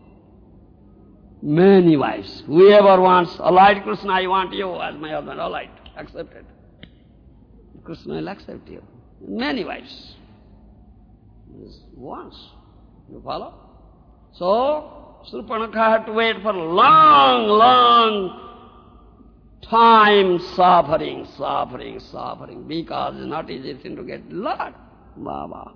Many wives. Whoever wants, allied Krishna, I want you as my husband, allied, accepted. Krishna will accept you. Many wives. This once. You follow? So, Surpanakha had to wait for long, long time suffering, suffering, suffering, because it's not easy thing to get Lord, Baba.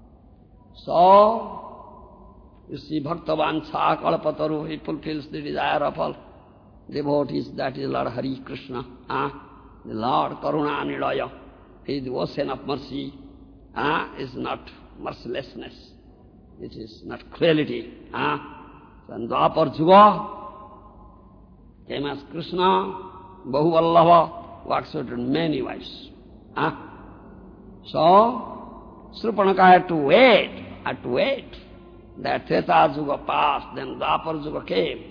So, you see, Bhaktavansha Kalpataru, he fulfills the desire of all devotees, that is Lord Hari Krishna, ah? The Lord Karuna Nidaya, he is the ocean of mercy, ah? Is not mercilessness, it is not cruelty, ah? So, in Dwapar Juga came as Krishna, Bahuvallava, who accepted many wives. Huh? So, Surpanakha had to wait, had to wait. That Treta Juga passed, then Dwapar Juga came.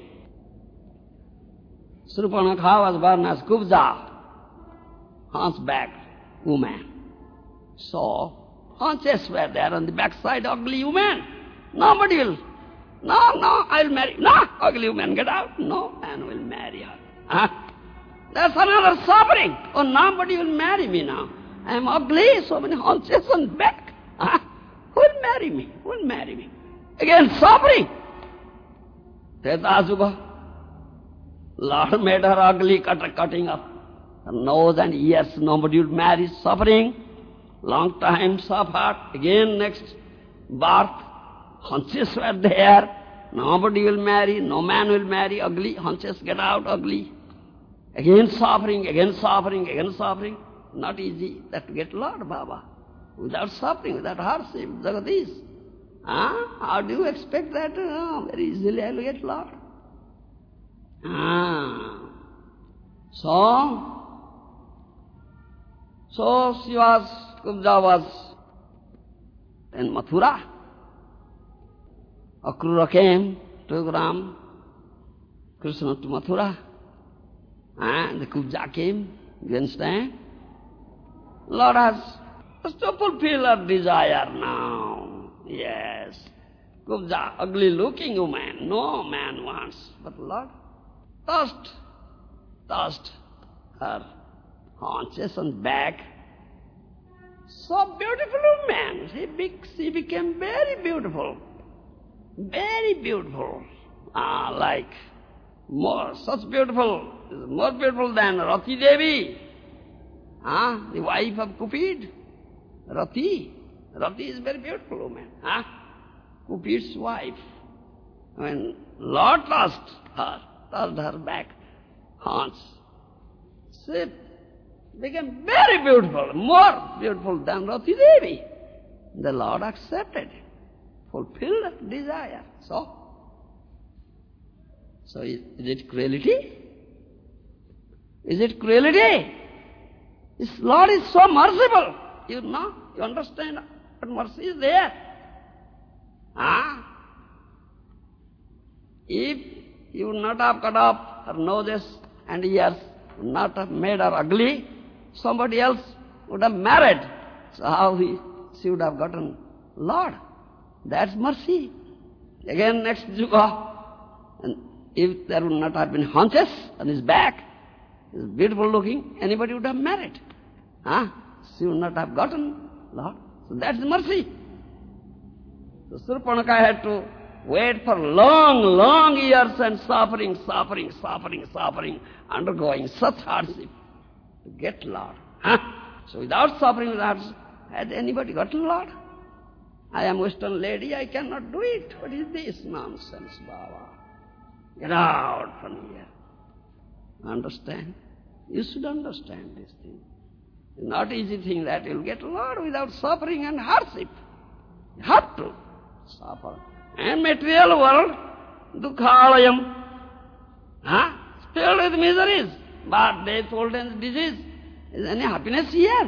Surpanakha was born as Kubja, hunchback woman. So, hunches were there on the backside, ugly woman. Nobody will, no, no, I'll marry, no, ugly woman, get out. No man will marry her. Huh? That's another suffering. Oh, nobody will marry me now. I am ugly, so many hunches on back. Huh? Who will marry me? Who will marry me? Again, suffering. Treta Juga. Lord made her ugly, cut, cutting up her nose and ears. Nobody will marry. Suffering. Long time suffered. Again, next birth. Hunches were there. Nobody will marry. No man will marry. Ugly. Hunches get out ugly. Again suffering, again suffering, again suffering. Not easy that to get Lord, Baba. Without suffering, without hardship, Jagadish. Huh? How do you expect that? Oh, very easily I will get Lord. Ah. So, so she was, Kubja was in Mathura. Akrura came to Ram, Krishna to Mathura. And the Kubja came, you understand? Lord has to fulfill her desire now. Yes. Kubja, ugly looking woman, no man wants. But Lord, touched, touched her haunches and back. So beautiful woman. She, be, she became very beautiful. Very beautiful. Ah, like more, such beautiful, more beautiful than Rati Devi, ah, the wife of Cupid. Rati. Rati is very beautiful woman. Ah, Cupid's wife. When Lord touched her, touched her back, haunch, she became very beautiful, more beautiful than Rati Devi. The Lord accepted it, fulfilled desire. So, So is, is it cruelty? Is it cruelty? His Lord is so merciful. You know, you understand what mercy is there. Ah? If you would not have cut off her noses and ears, would not have made her ugly, somebody else would have married. So how he, she would have gotten Lord? That's mercy. Again, next yuga, and if there would not have been haunches on his back, he's beautiful looking, anybody would have married. Huh? She would not have gotten Lord. So that's mercy. So Surpanaka had to wait for long, long years and suffering, suffering, suffering, suffering, undergoing such hardship to get Lord. Huh? So without suffering, without, had anybody gotten Lord? I am Western lady, I cannot do it. What is this nonsense, Baba? Get out from here. Understand? You should understand this thing. It's not easy thing that you'll get Lord without suffering and hardship. You have to suffer. And material world, dukkhalayam, huh? Filled with miseries, birth, death, old age, disease. Is any happiness here?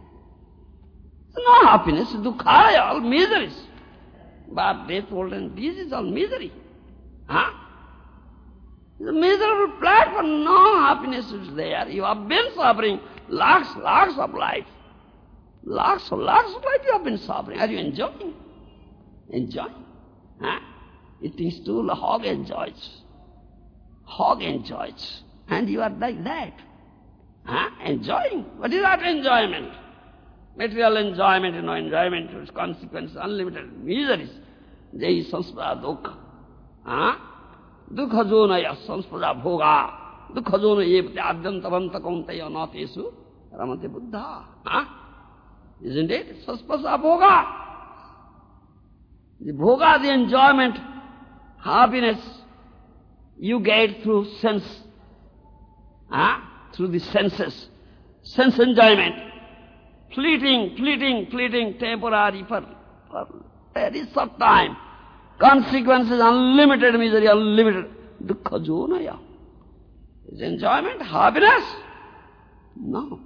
No happiness, dukkhalaya, all miseries. Birth, death, old age, disease, all misery. Huh? It's a miserable platform, no happiness is there. You have been suffering lakhs, lakhs of life. Lakhs, lakhs of life you have been suffering. Are you enjoying? Enjoying? Huh? Eating stool, hog enjoys. Hog enjoys. And you are like that. Huh? Enjoying. What is that enjoyment? Material enjoyment, you know, enjoyment, its consequences, unlimited miseries. Jai samspada dukkha. Huh? Dukkha jonaya samspada bhoga. Dukkha jonaya evate adyantavanta kauntaya natesu ramate buddha. Huh? Isn't it? Samspada bhoga. The bhoga, the enjoyment, happiness, you get through sense, huh? Through the senses, sense enjoyment, fleeting, fleeting, fleeting, temporary for, for very short time. Consequences, unlimited misery, unlimited dukkha jonaya. Is enjoyment, happiness? No.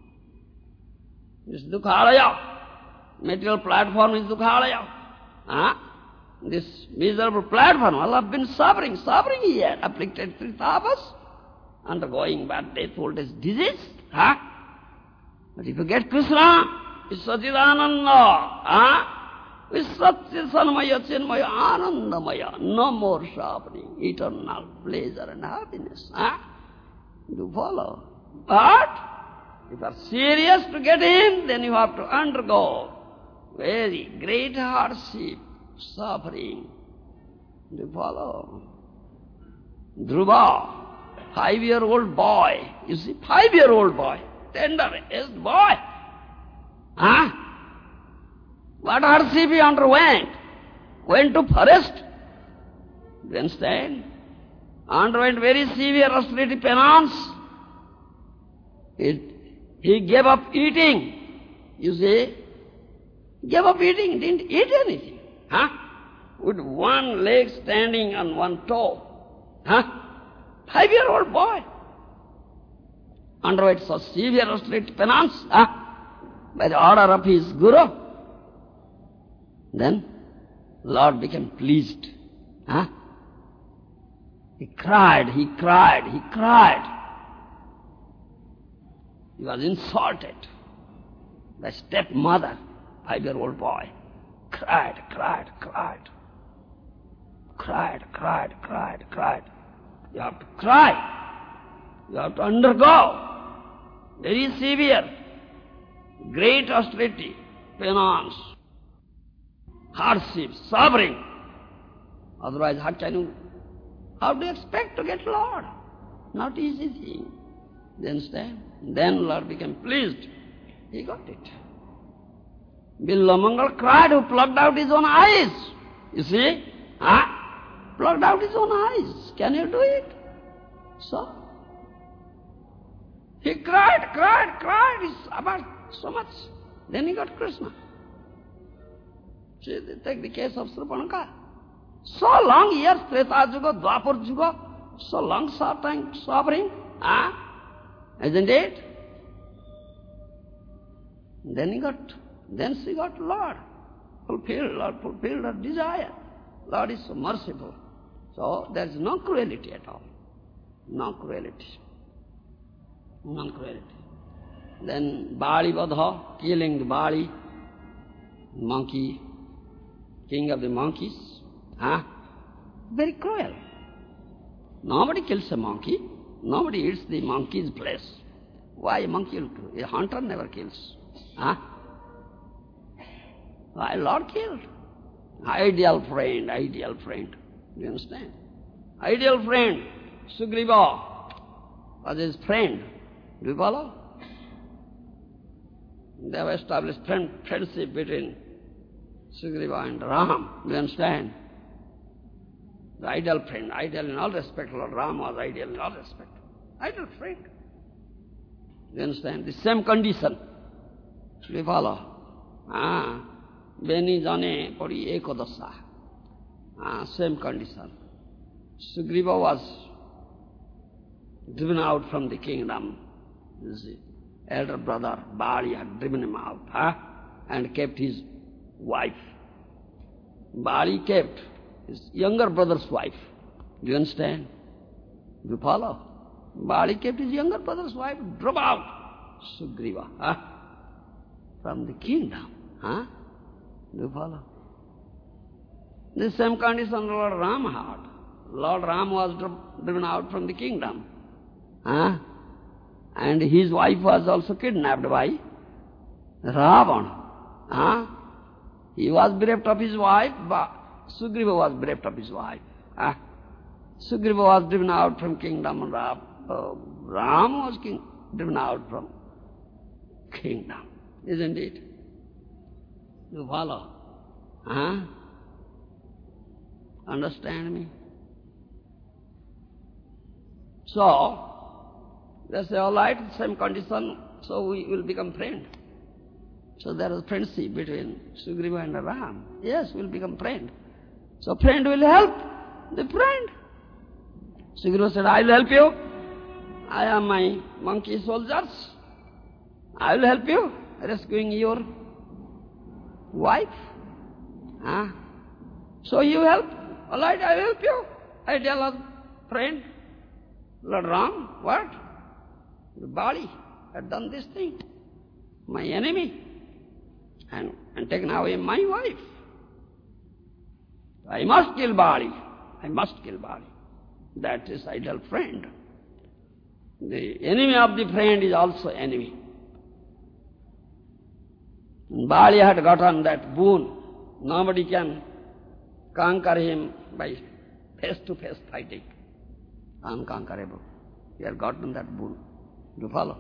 It's dukkhalaya. Material platform is dukkhalaya. Huh? This miserable platform, all have been suffering, suffering here, afflicted three tapas, undergoing bad death, old age, disease. Huh? But if you get Krishna, it's Sachidananda, huh? It's Satchitanmaya, Chinmaya, Anandamaya, no more suffering, eternal pleasure and happiness. Huh? You follow? But if you are serious to get in, then you have to undergo very great hardship, suffering. Do you follow? Dhruva, five-year-old boy. You see, five-year-old boy, tender-aged boy. Huh? What hardship he underwent? Went to forest. You understand? Underwent very severe austerity penance. It, he gave up eating. You see? Gave up eating, didn't eat anything. Huh? With one leg standing on one toe. Huh? Five-year-old boy. Underwent such severe austerity penance, huh? By the order of his guru. Then Lord became pleased. Huh? He cried, he cried, he cried. He was insulted by stepmother. Five-year-old boy, cried, cried, cried, cried, cried, cried, cried. You have to cry. You have to undergo very severe, great austerity, penance, hardship, suffering. Otherwise, how can you, how do you expect to get Lord? Not easy thing. You understand? Then Lord became pleased. He got it. Billamangal cried, who plucked out his own eyes. You see? Huh? Plucked out his own eyes. Can you do it? So? He cried, cried, cried. He suffered so much. Then he got Krishna. See, take the case of Surpanaka. So long years, Treta Yuga, Dwapar Yuga, so long suffering, suffering. Huh? Isn't it? Then he got, then she got Lord, fulfilled, Lord fulfilled her desire. Lord is so merciful. So there is no cruelty at all. No cruelty. No cruelty. Then Bali Vadha, killing the Bali, monkey, king of the monkeys. Huh? Very cruel. Nobody kills a monkey. Nobody eats the monkey's flesh. Why a monkey will kill? A hunter never kills. Huh? Why Lord killed? Ideal friend, ideal friend. Do you understand? Ideal friend, Sugriva was his friend. Do you follow? They have established friend, friendship between Sugriva and Ram. Do you understand? The ideal friend, ideal in all respect. Lord Ram was ideal in all respect. Ideal friend. Do you understand? The same condition. Do you follow? Ah. Beni jane pari ekodasa. Ah, same condition. Sugriva was driven out from the kingdom. His elder brother Bali had driven him out, huh? And kept his wife. Bali kept his younger brother's wife. Do you understand? Do you follow? Bali kept his younger brother's wife, drove out Sugriva, huh? From the kingdom, huh? Do you follow? The same condition Lord Ram had. Lord Ram was driven out from the kingdom. Huh? And his wife was also kidnapped by Ravana. Huh? He was bereft of his wife, but Sugriva was bereft of his wife. Huh? Sugriva was driven out from kingdom, and Ram, uh, Ram was king, driven out from kingdom. Isn't it? You follow? Huh? Understand me? So, they say, all right, same condition, so we will become friends. So there is friendship between Sugriva and Ram. Yes, we'll become friends. So friend will help the friend. Sugriva said, I will help you. I am my monkey soldiers. I will help you rescuing your wife. Huh? So you help. All right, I will help you. I tell a friend, Lord Ram, what? The Bali had done this thing. My enemy. And, and taken away my wife. I must kill Bali. I must kill Bali. That is ideal friend. The enemy of the friend is also enemy. Bali had gotten that boon. Nobody can conquer him by face-to-face fighting. Unconquerable. He had gotten that boon. You follow?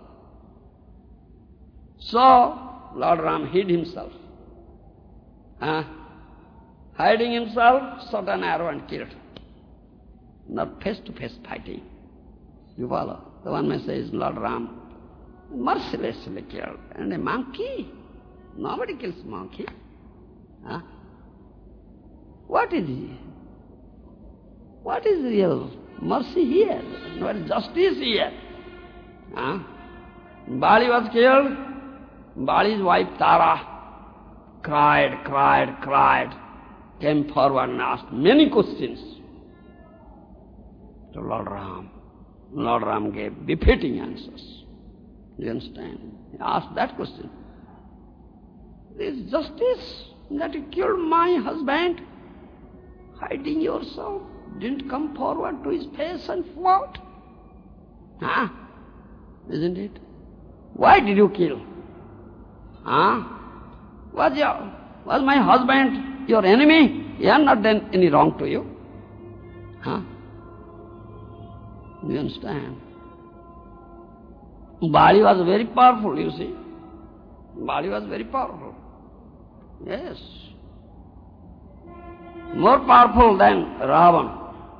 So, Lord Ram hid himself. Huh? Hiding himself, shot an arrow and killed. Not face-to-face fighting. You follow? The one man says, Lord Ram mercilessly killed. And a monkey? Nobody kills monkey. Huh? What is he? What is real mercy here? What is justice here? Huh? Bali was killed. Bali's wife Tara cried, cried, cried, came forward and asked many questions to Lord Ram. Lord Ram gave befitting answers. You understand? He asked that question. Is justice that you killed my husband, hiding yourself, didn't come forward to his face and fought? Huh? Isn't it? Why did you kill? Huh? Was, your, was my husband your enemy? He had not done any wrong to you. Huh? You understand? Bali was very powerful, you see. Bali was very powerful. Yes. More powerful than Ravana.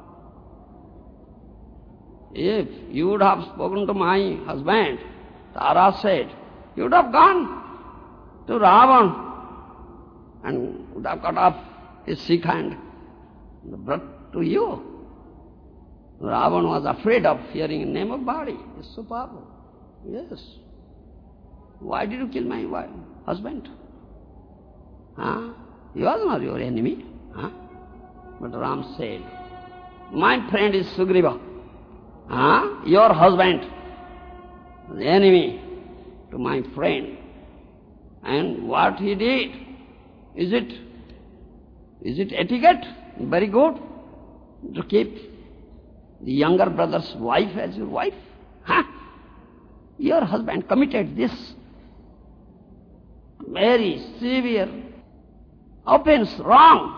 If you would have spoken to my husband, Tara said, you would have gone to Ravana and would have cut off his sick hand and brought to you. Ravana was afraid of hearing the name of Bali. It's so powerful. Yes. Why did you kill my wife, husband? Huh? He was not your enemy. Huh? But Ram said, my friend is Sugriva. Huh? Your husband, the enemy to my friend. And what he did, is it, is it etiquette? Very good to keep the younger brother's wife as your wife? Huh? Your husband committed this very severe offense, wrong.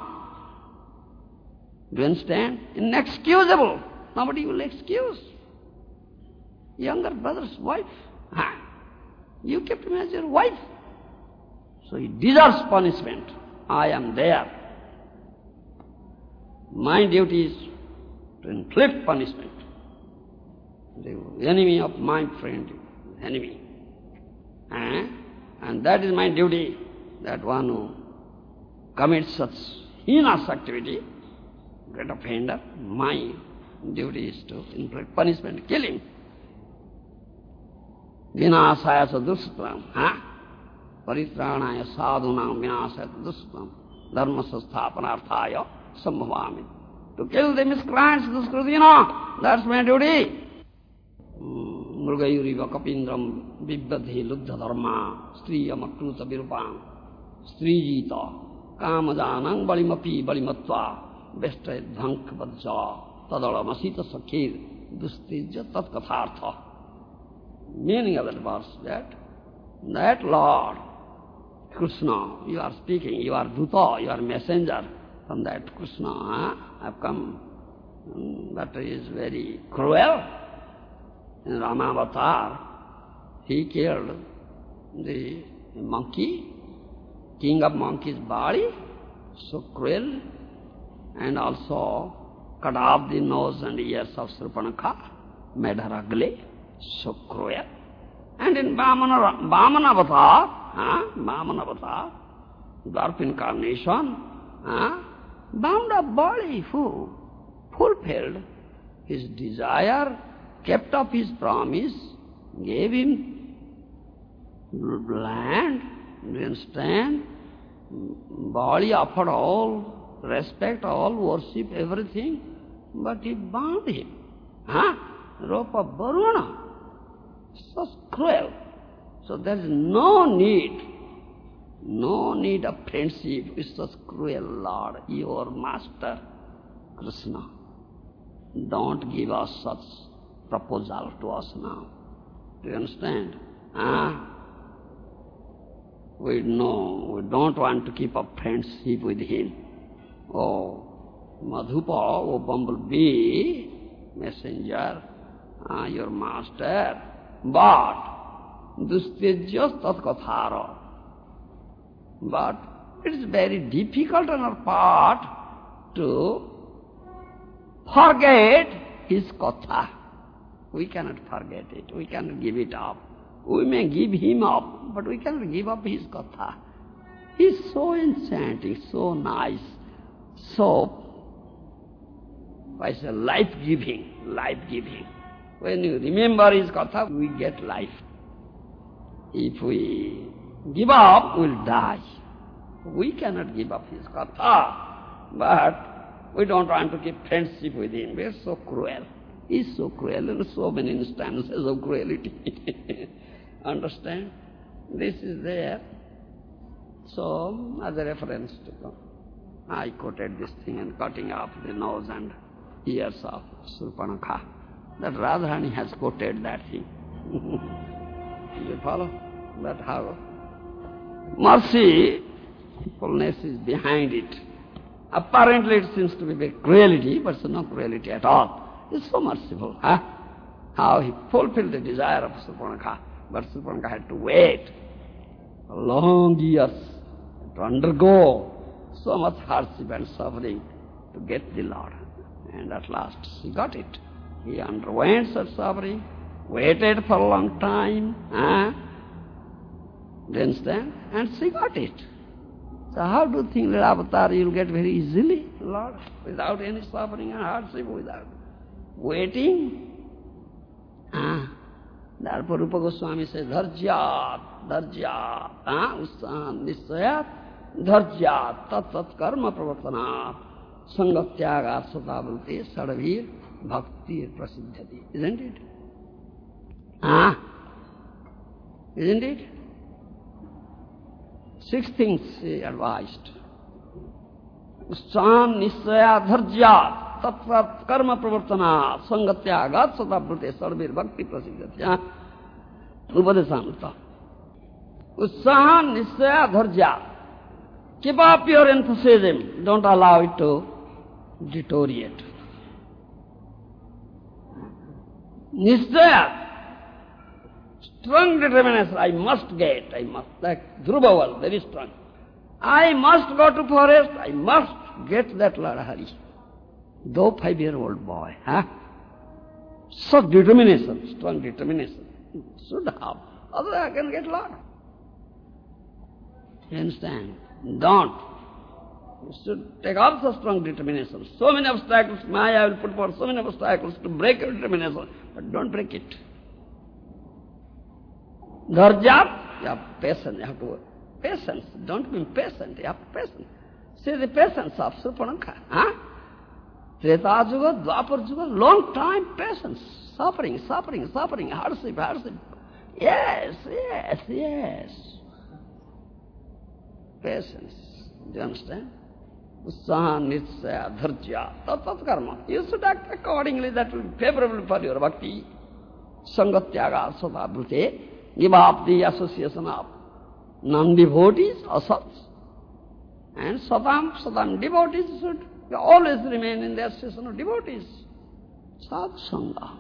Do you understand? Inexcusable. Nobody will excuse. Younger brother's wife. Huh? You kept him as your wife. So he deserves punishment. I am there. My duty is to inflict punishment. The enemy of my friend, enemy. Eh? And that is my duty, that one who commits such heinous activity, great offender, my duty is to inflict punishment, kill him. Vinasaya sadustam, huh? Paritranaya sadhunam vinasaya sadustam, dharma sasthapanarthaya sambhavami. To kill the miscreants, duskritina, that's my duty. Mrugayuriva kapindram vibhadhi luddha dharma striya makruta virupam strijita kamajanang balimapi balimatva veshtay dhank vajja tadalamasita sakhir dustijya tat kathartha. Meaning of that verse, that, that Lord Krishna, you are speaking, you are Dutta, you are messenger from that Krishna, huh? have come. That is very cruel. In Ramavatar, he killed the monkey, king of monkeys' body, so cruel, and also cut off the nose and ears of Surpanakha, made her ugly, so cruel. And in Vamana, Vamana Avatar, huh? Vamana Avatar, dwarf incarnation, huh? bound up body who fulfilled his desire, kept up his promise, gave him land, do you understand? Body offered all respect, all worship, everything, but he bound him. Huh? Rope of Varuna. So cruel. So there is no need, no need of friendship with such cruel Lord, your master, Krishna. Don't give us such proposal to us now. Do you understand? Ah, we know, we don't want to keep up friendship with him. Oh, Madhupa, oh bumblebee, messenger, ah, your master, but dustijya tat kathara. But it is very difficult on our part to forget his katha. We cannot forget it. We cannot give it up. We may give him up, but we cannot give up his katha. He is so enchanting, so nice, so, I say, life-giving, life-giving. When you remember his katha, we get life. If we give up, we'll die. We cannot give up his katha, but we don't want to keep friendship with him. We are so cruel. He is so cruel, and so many instances of cruelty. Understand? This is there. So, as a reference to come, I quoted this thing and cutting off the nose and ears of Surpanakha. That Radharani has quoted that thing. You follow? That how mercifulness is behind it. Apparently it seems to be very cruelty, but it's no cruelty at all. It's so merciful, huh? How he fulfilled the desire of Surpanakha, but Surpanakha had to wait for long years to undergo so much hardship and suffering to get the Lord. And at last she got it. He underwent such suffering, waited for a long time, huh? Do you understand? And she got it. So how do you think that avatar you'll get very easily, Lord, without any suffering and hardship, without waiting? Ah, Therefore Rupa Goswami says, dharjyat, dharjyat, ah, ussaham nishchayat, dharjyat, tat tat karma pravartanat, sangatyagat satavrute sarvir bhaktir prasiddhati. Isn't it? Ah, isn't it? Six things he advised. Ussaham nishchayat, dharjyat, tat tat karma pravartanat, sangatyagat satavrute sarvir bhaktir prasiddhati. Ah, Upadesamrita. Utsaha nishchaya dharjya. Keep up your enthusiasm. Don't allow it to deteriorate. Nishchaya. Strong determination. I must get. I must. Like Dhruva was very strong. I must go to forest. I must get that Ladhari. Though five-year-old boy. Huh? Such determination. Strong determination. Should have. Otherwise I can get lost. You understand? Don't. You should take also strong determination. So many obstacles, Maya will put forth so many obstacles to break your determination, but don't break it. Dharjat, you have patience, you have to patience. Don't be impatient, you have patience. See the patience of Surpanakha. Huh? Treta Juga, Dwapar Juga, long time patience. Suffering, suffering, suffering, hardship, hardship. Yes, yes, yes. Patience. Do you understand? Utsaha nishchaya dharjya tat tat karma. You should act accordingly. That will be favorable for your bhakti. Sangatyaga sadabrute. Give up the association of non-devotees, asats. And sadam, sadam devotees should always remain in the association of devotees. Satsanga.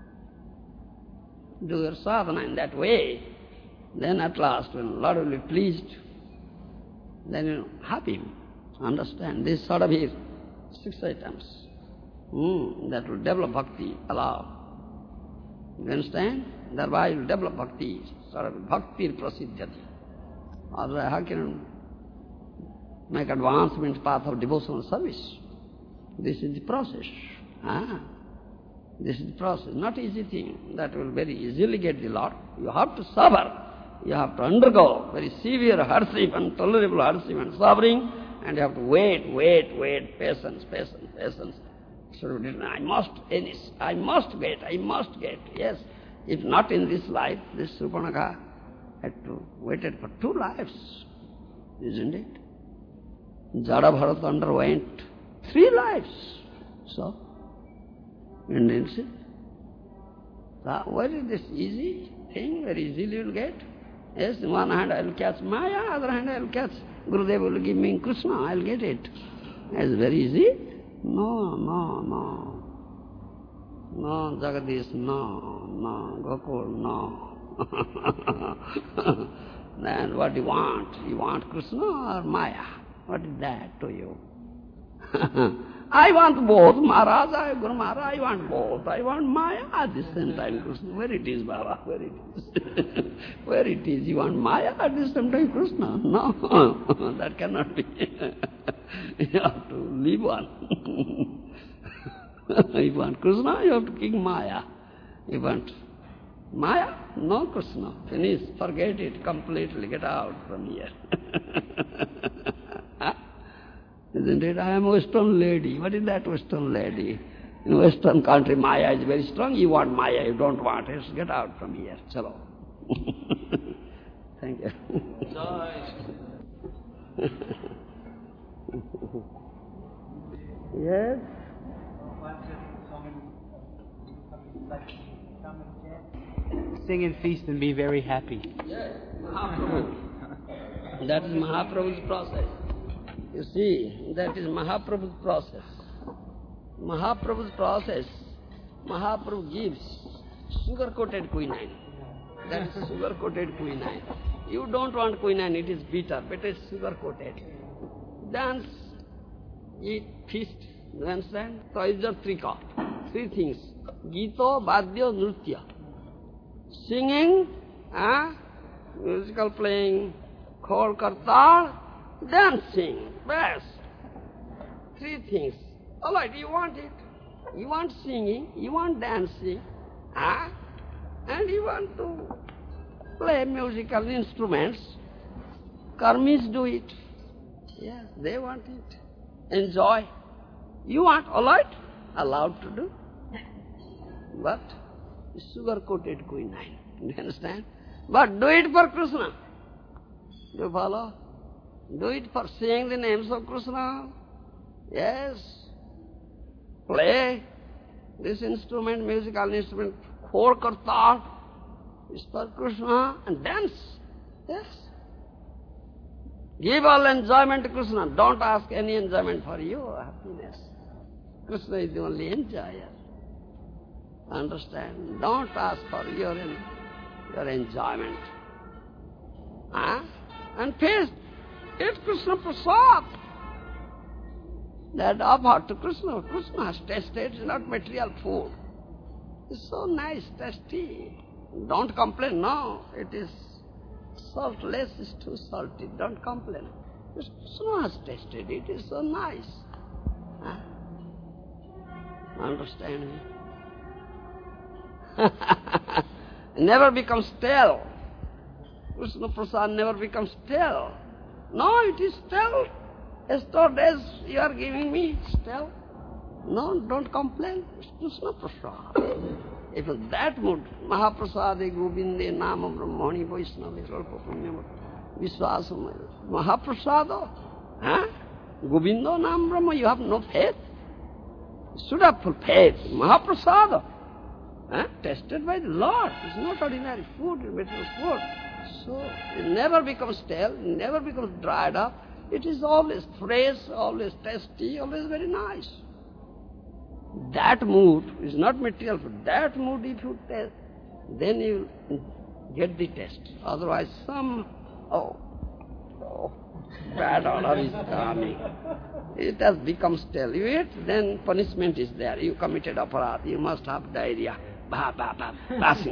Do your sadhana in that way, then at last when Lord will be pleased, then you have him. Understand? This sort of his six items. Hmm, that will develop bhakti, allow. You understand? Thereby you will develop bhakti, sort of bhakti prasiddhati. Otherwise how can you make advancement path of devotional service? This is the process. Ah. This is the process, not easy thing that will very easily get the Lord. You have to suffer. You have to undergo very severe hardship, intolerable hardship and suffering, and you have to wait, wait, wait, patience, patience, patience. So I must finish, I must get, I must get. Yes, if not in this life, this Surpanakha had to waited for two lives, isn't it? Jada Bharata underwent three lives. So, Indians, so what is this easy thing, very easily you will get? Yes, in one hand I will catch Maya, other hand I will catch Gurudev will give me Krishna, I will get it. It's very easy. No, no, no. No, Jagadish, no, no, Gokul, no. Then what do you want? You want Krishna or Maya? What is that to you? I want both, Maharaj, I, Guru Maharaj, I want both. I want Maya at the same time Krishna. Where it is, Baba? Where it is? Where it is? You want Maya at the same time Krishna? No, that cannot be. You have to leave one. You want Krishna, you have to kick Maya. You want Maya? No Krishna. Finish, forget it completely, get out from here. Isn't it? I am a Western lady. What is that Western lady? In Western country, Maya is very strong. You want Maya, you don't want it. Get out from here. Chalo. Thank you. Yes? Sing and feast and be very happy. Yes, Mahaprabhu. That is Mahaprabhu's process. You see, that is Mahaprabhu's process. Mahaprabhu's process, Mahaprabhu gives sugar-coated quinine. That is sugar-coated quinine. You don't want quinine, it is bitter, but it is sugar-coated. Dance, eat, feast, you understand? So it's just three, three things. Gita, Vadya, Nritya. Singing, ah, musical playing, khol, kartal, dancing, bas. Three things. All right, you want it. You want singing, you want dancing, ah? and you want to play musical instruments. Karmis do it. Yes, they want it. Enjoy. You want, all right, allowed to do. But sugar-coated quinine, you understand? But do it for Krishna. Do you follow? Do it for saying the names of Krishna. Yes. Play this instrument, musical instrument, khor kartar, is for Krishna, and dance. Yes. Give all enjoyment to Krishna. Don't ask any enjoyment for your happiness. Krishna is the only enjoyer. Understand? Don't ask for your, your enjoyment. Huh? And taste. Eat Krishna prasad. That offered to Krishna. Krishna has tasted. It's not material food. It's so nice, tasty. Don't complain. No, it is saltless. It's too salty. Don't complain. Krishna has tasted it. It's so nice. Huh? Understand me? Never becomes stale. Krishna prasad never becomes stale. No, it is stale. Yesterday's you are giving me stale. No, don't complain. It's Krishna prasad. If that mood, Mahaprasade Govinde Nama Brahmani Vaishnava Svalpa Punyam Viswasam Mahaprasada, huh? Govindo Nam Brahma, you have no faith. You should have full faith. Mahaprasada, huh? Tested by the Lord. It's not ordinary food, material food. So it never becomes stale, it never becomes dried up. It is always fresh, always tasty, always very nice. That mood is not material food. That mood if you taste, then you get the taste. Otherwise some, oh, oh, bad odor is coming. It has become stale. You eat, then punishment is there. You committed aparadh, you must have diarrhea. Bah, bah, bah, passing.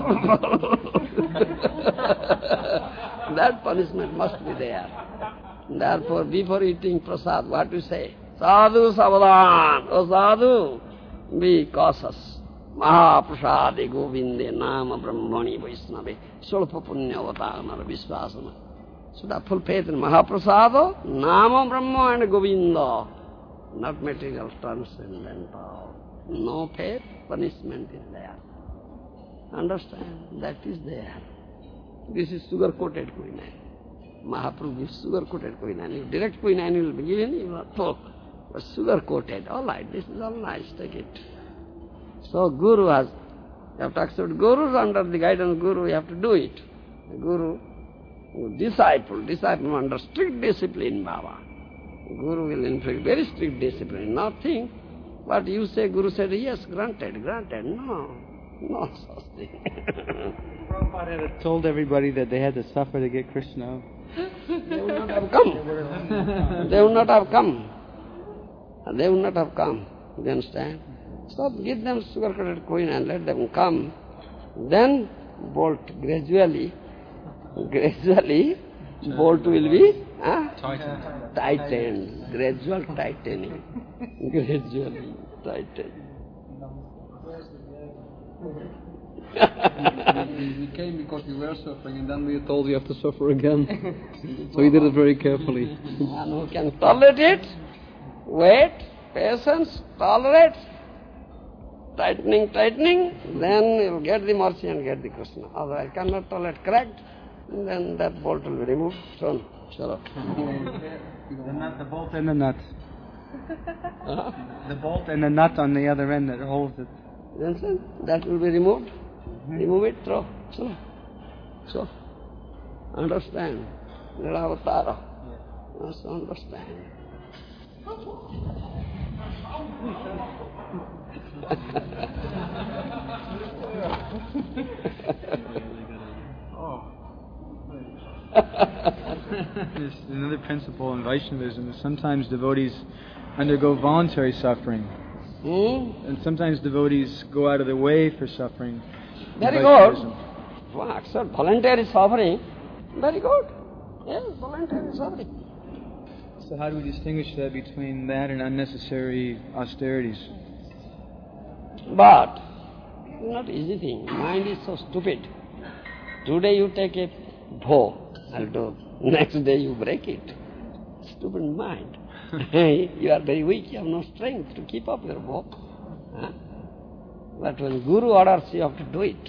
That punishment must be there. Therefore, before eating prasad, what do you say? Sadhu savadhan, O sadhu, be cautious. Mahaprasade govinde nama brahmani vaishnave sulpa punyavatanara visvasana. Should have full faith in Mahaprasada, nama brahma and govinda. Not material, transcendental. No faith, punishment is there. Understand? That is there. This is sugar-coated quinine. Mahaprabhu gives sugar-coated quinine. If direct quinine will be given, you will talk. But sugar-coated, all right, this is all nice, take it. So Guru has, you have to accept Gurus under the guidance of Guru, you have to do it. The Guru, disciple, disciple under strict discipline, Baba. Guru will inflict very strict discipline, nothing. But you say, Guru said, yes, granted, granted. No, no such thing. Prabhupada had told everybody that they had to suffer to get Krishna. They would not have come. They would not have come. They would not have come. Do you understand? So give them sugar-coated queen and let them come. Then bolt gradually, gradually, bolt will be huh? tightened. tightened. Gradual tightening. Gradually tightened. We came because we were suffering, and then we were told we have to suffer again. So he did it very carefully. And who can tolerate it, wait, patience, tolerate, tightening, tightening, then you'll get the mercy and get the Krishna. Otherwise, cannot tolerate, correct? And then that bolt will be removed. So, shut up. The nut, the bolt and the nut. Huh? The bolt and the nut on the other end that holds it. Then that will be removed. Mm-hmm. Remove it, throw. So, so understand. Nilavatara. Yes. Must understand. There's another principle in Vaishnavism is sometimes devotees undergo voluntary suffering. Hmm? And sometimes devotees go out of their way for suffering. Very good. Well, accept voluntary suffering. Very good. Yes, voluntary suffering. So how do we distinguish that between that and unnecessary austerities? But not easy thing. Mind is so stupid. Today you take a bow, I'll do. Next day you break it. Stupid mind. You are very weak, you have no strength to keep up your bow. Huh? But when Guru orders, you have to do it.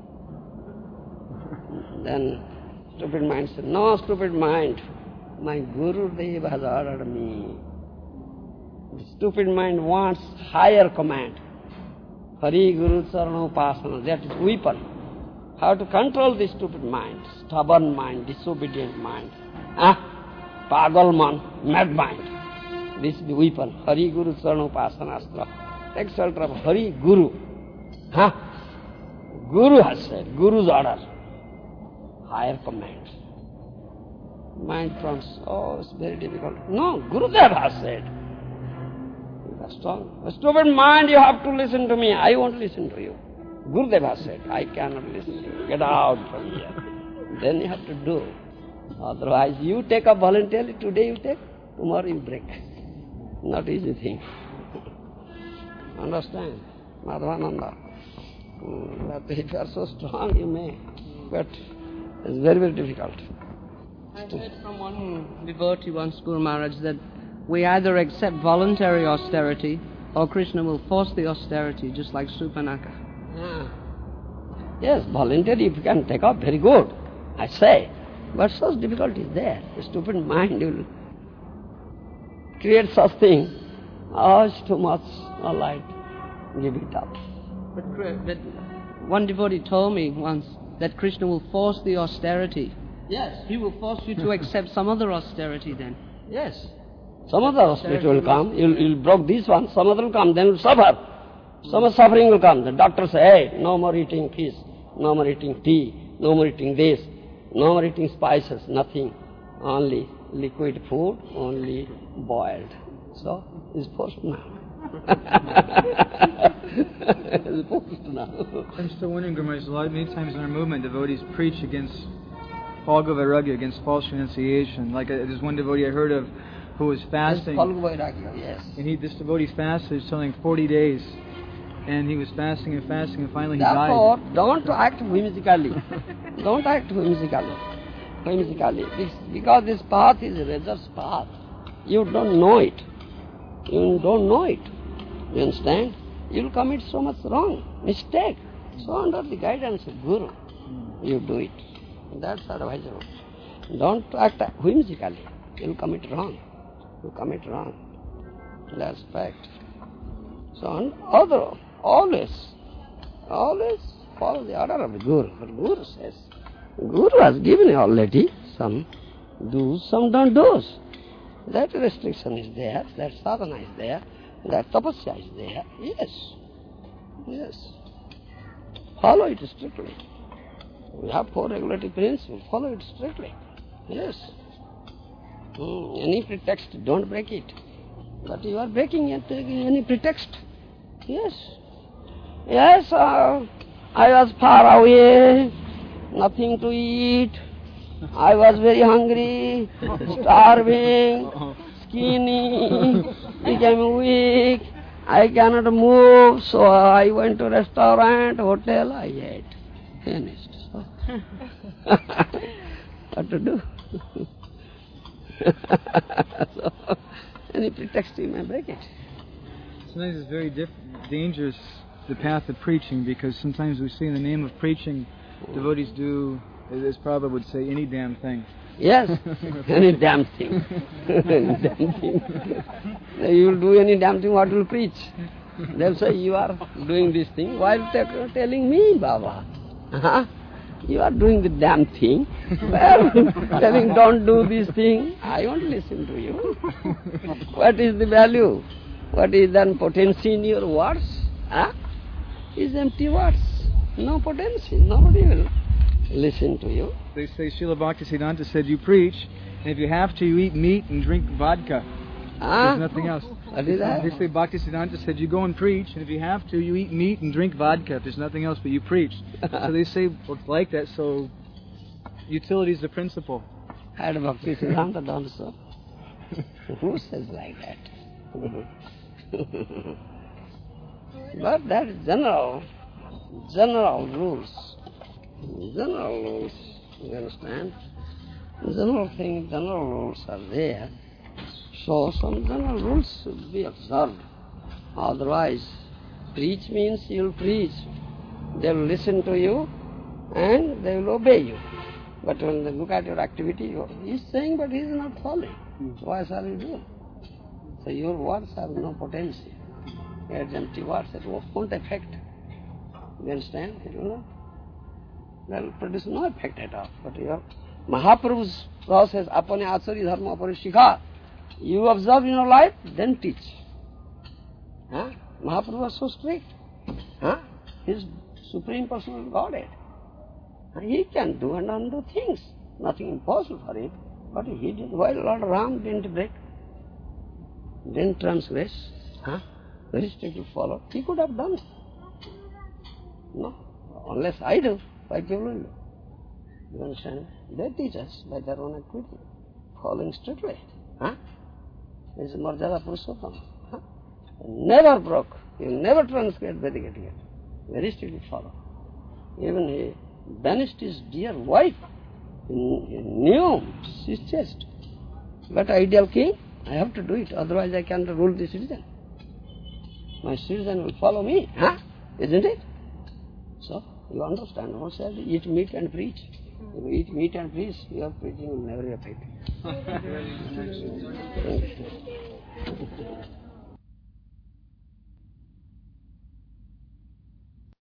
Then stupid mind said, no, stupid mind, my Guru Dev has ordered me. The stupid mind wants higher command. Hari Guru Charana Upasana, that is weapon. How to control this stupid mind, stubborn mind, disobedient mind, ah, pagal man, mad mind. This is the weapon. Hari Guru Charana Upasana Astra. Take shelter of Hari Guru. Huh? Guru has said, Guru's order. Higher command. Mind frowns, oh, it's very difficult. No, Gurudev has said. You are strong. A stupid mind, you have to listen to me. I won't listen to you. Gurudev has said, I cannot listen to you. Get out from here. Then you have to do. Otherwise, you take up voluntarily. Today you take, tomorrow you break. Not easy thing. Understand? Madhavananda. Hmm, but if you are so strong, you may. But it's very, very difficult. I heard from one devotee once, Guru Maharaj, that we either accept voluntary austerity or Krishna will force the austerity, just like Supanaka. Ah. Yes, voluntary if you can take up, very good, I say. But such difficulty is there. The stupid mind will create such thing. Oh, it's too much, all right, give it up. But, but one devotee told me once that Krishna will force the austerity. Yes. He will force you to accept some other austerity then. Yes. Some other austerity will come. You'll, you'll broke this one, some other will come, then you'll suffer. Some suffering will come. The doctor say, hey, no more eating fish, no more eating tea, no more eating this, no more eating spices, nothing. Only liquid food, only boiled. So, it's forced now. It's forced now. I'm still wondering, Guru Maharaj, a lot, many times in our movement, devotees preach against Phalga Vairagya, against false renunciation. Like uh, there's one devotee I heard of who was fasting. Phalga Vairagya, yes. And he, this devotee's fasted something forty days. And he was fasting and fasting and finally he Therefore, died. don't act whimsically. Don't act whimsically. Whimsically. Because this path is a reserve path. You don't know it. You don't know it. You understand? You'll commit so much wrong, mistake. So under the guidance of Guru, you do it. That's advisable. Don't act whimsically. You'll commit wrong. You'll commit wrong. That's fact. So on other, always, always follow the order of the Guru. But Guru says, Guru has given you already some do's, some don't do's. That restriction is there, that sadhana is there, that tapasya is there. Yes, yes. Follow it strictly. We have four regulative principles. Follow it strictly. Yes. Hmm. Any pretext, don't break it. But you are breaking it, taking any pretext. Yes. Yes, uh, I was far away, nothing to eat. I was very hungry, starving, skinny, became weak. I cannot move, so I went to restaurant, hotel, I ate. Finished. So. What to do? So, any pretext you may break it. Sometimes it's very diff- dangerous, the path of preaching, because sometimes we see in the name of preaching, devotees do, as Prabhupada would say, any damn thing. Yes, any damn thing. Any damn thing. You will do any damn thing, what will preach? They'll say, you are doing this thing, why are you t- telling me, Baba? Uh-huh. You are doing the damn thing. Well, telling don't do this thing, I won't listen to you. What is the value? What is then potency in your words? Huh? Is empty words. No potency. Nobody will listen to you. They say Srila Bhaktisiddhanta said you preach, and if you have to, you eat meat and drink vodka. Huh? There's nothing else. What is that? They say Bhaktisiddhanta said you go and preach, and if you have to, you eat meat and drink vodka. If there's nothing else but you preach. So they say well, it's like that, so utility is the principle. Had Bhaktisiddhanta done so? Who says like that? But that is general. general rules. General rules, you understand? General thing, general rules are there. So some general rules should be observed. Otherwise, preach means you'll preach. They'll listen to you and they will obey you. But when they look at your activity, he's saying but he's not following. So why shall you do? So your words have no potency. It's empty words, it won't affect. You understand? You know? They'll produce no effect at all. But your Mahaprabhu's law says, apane achari dharma apane shikha. You observe in your life, then teach. Huh? Mahaprabhu was so strict. Huh? His Supreme Personal Godhead. He can do and undo things. Nothing impossible for him. But he did. While Lord Ram didn't break, didn't transgress, huh? Very strictly followed, he could have done it. No. Unless I do, why people will do? You understand? They teach us by their own activity, following strictly. Huh? This is Marjada Purushottam. Huh? Never broke. He never transgressed Vedic etiquette. Very strictly followed. Even he banished his dear wife. He, he knew she's chaste. But ideal king, I have to do it, otherwise I can't rule the citizen. My citizen will follow me, huh? Isn't it? So, you understand, what says eat meat and preach. If you eat meat and preach, your preaching will never be effective.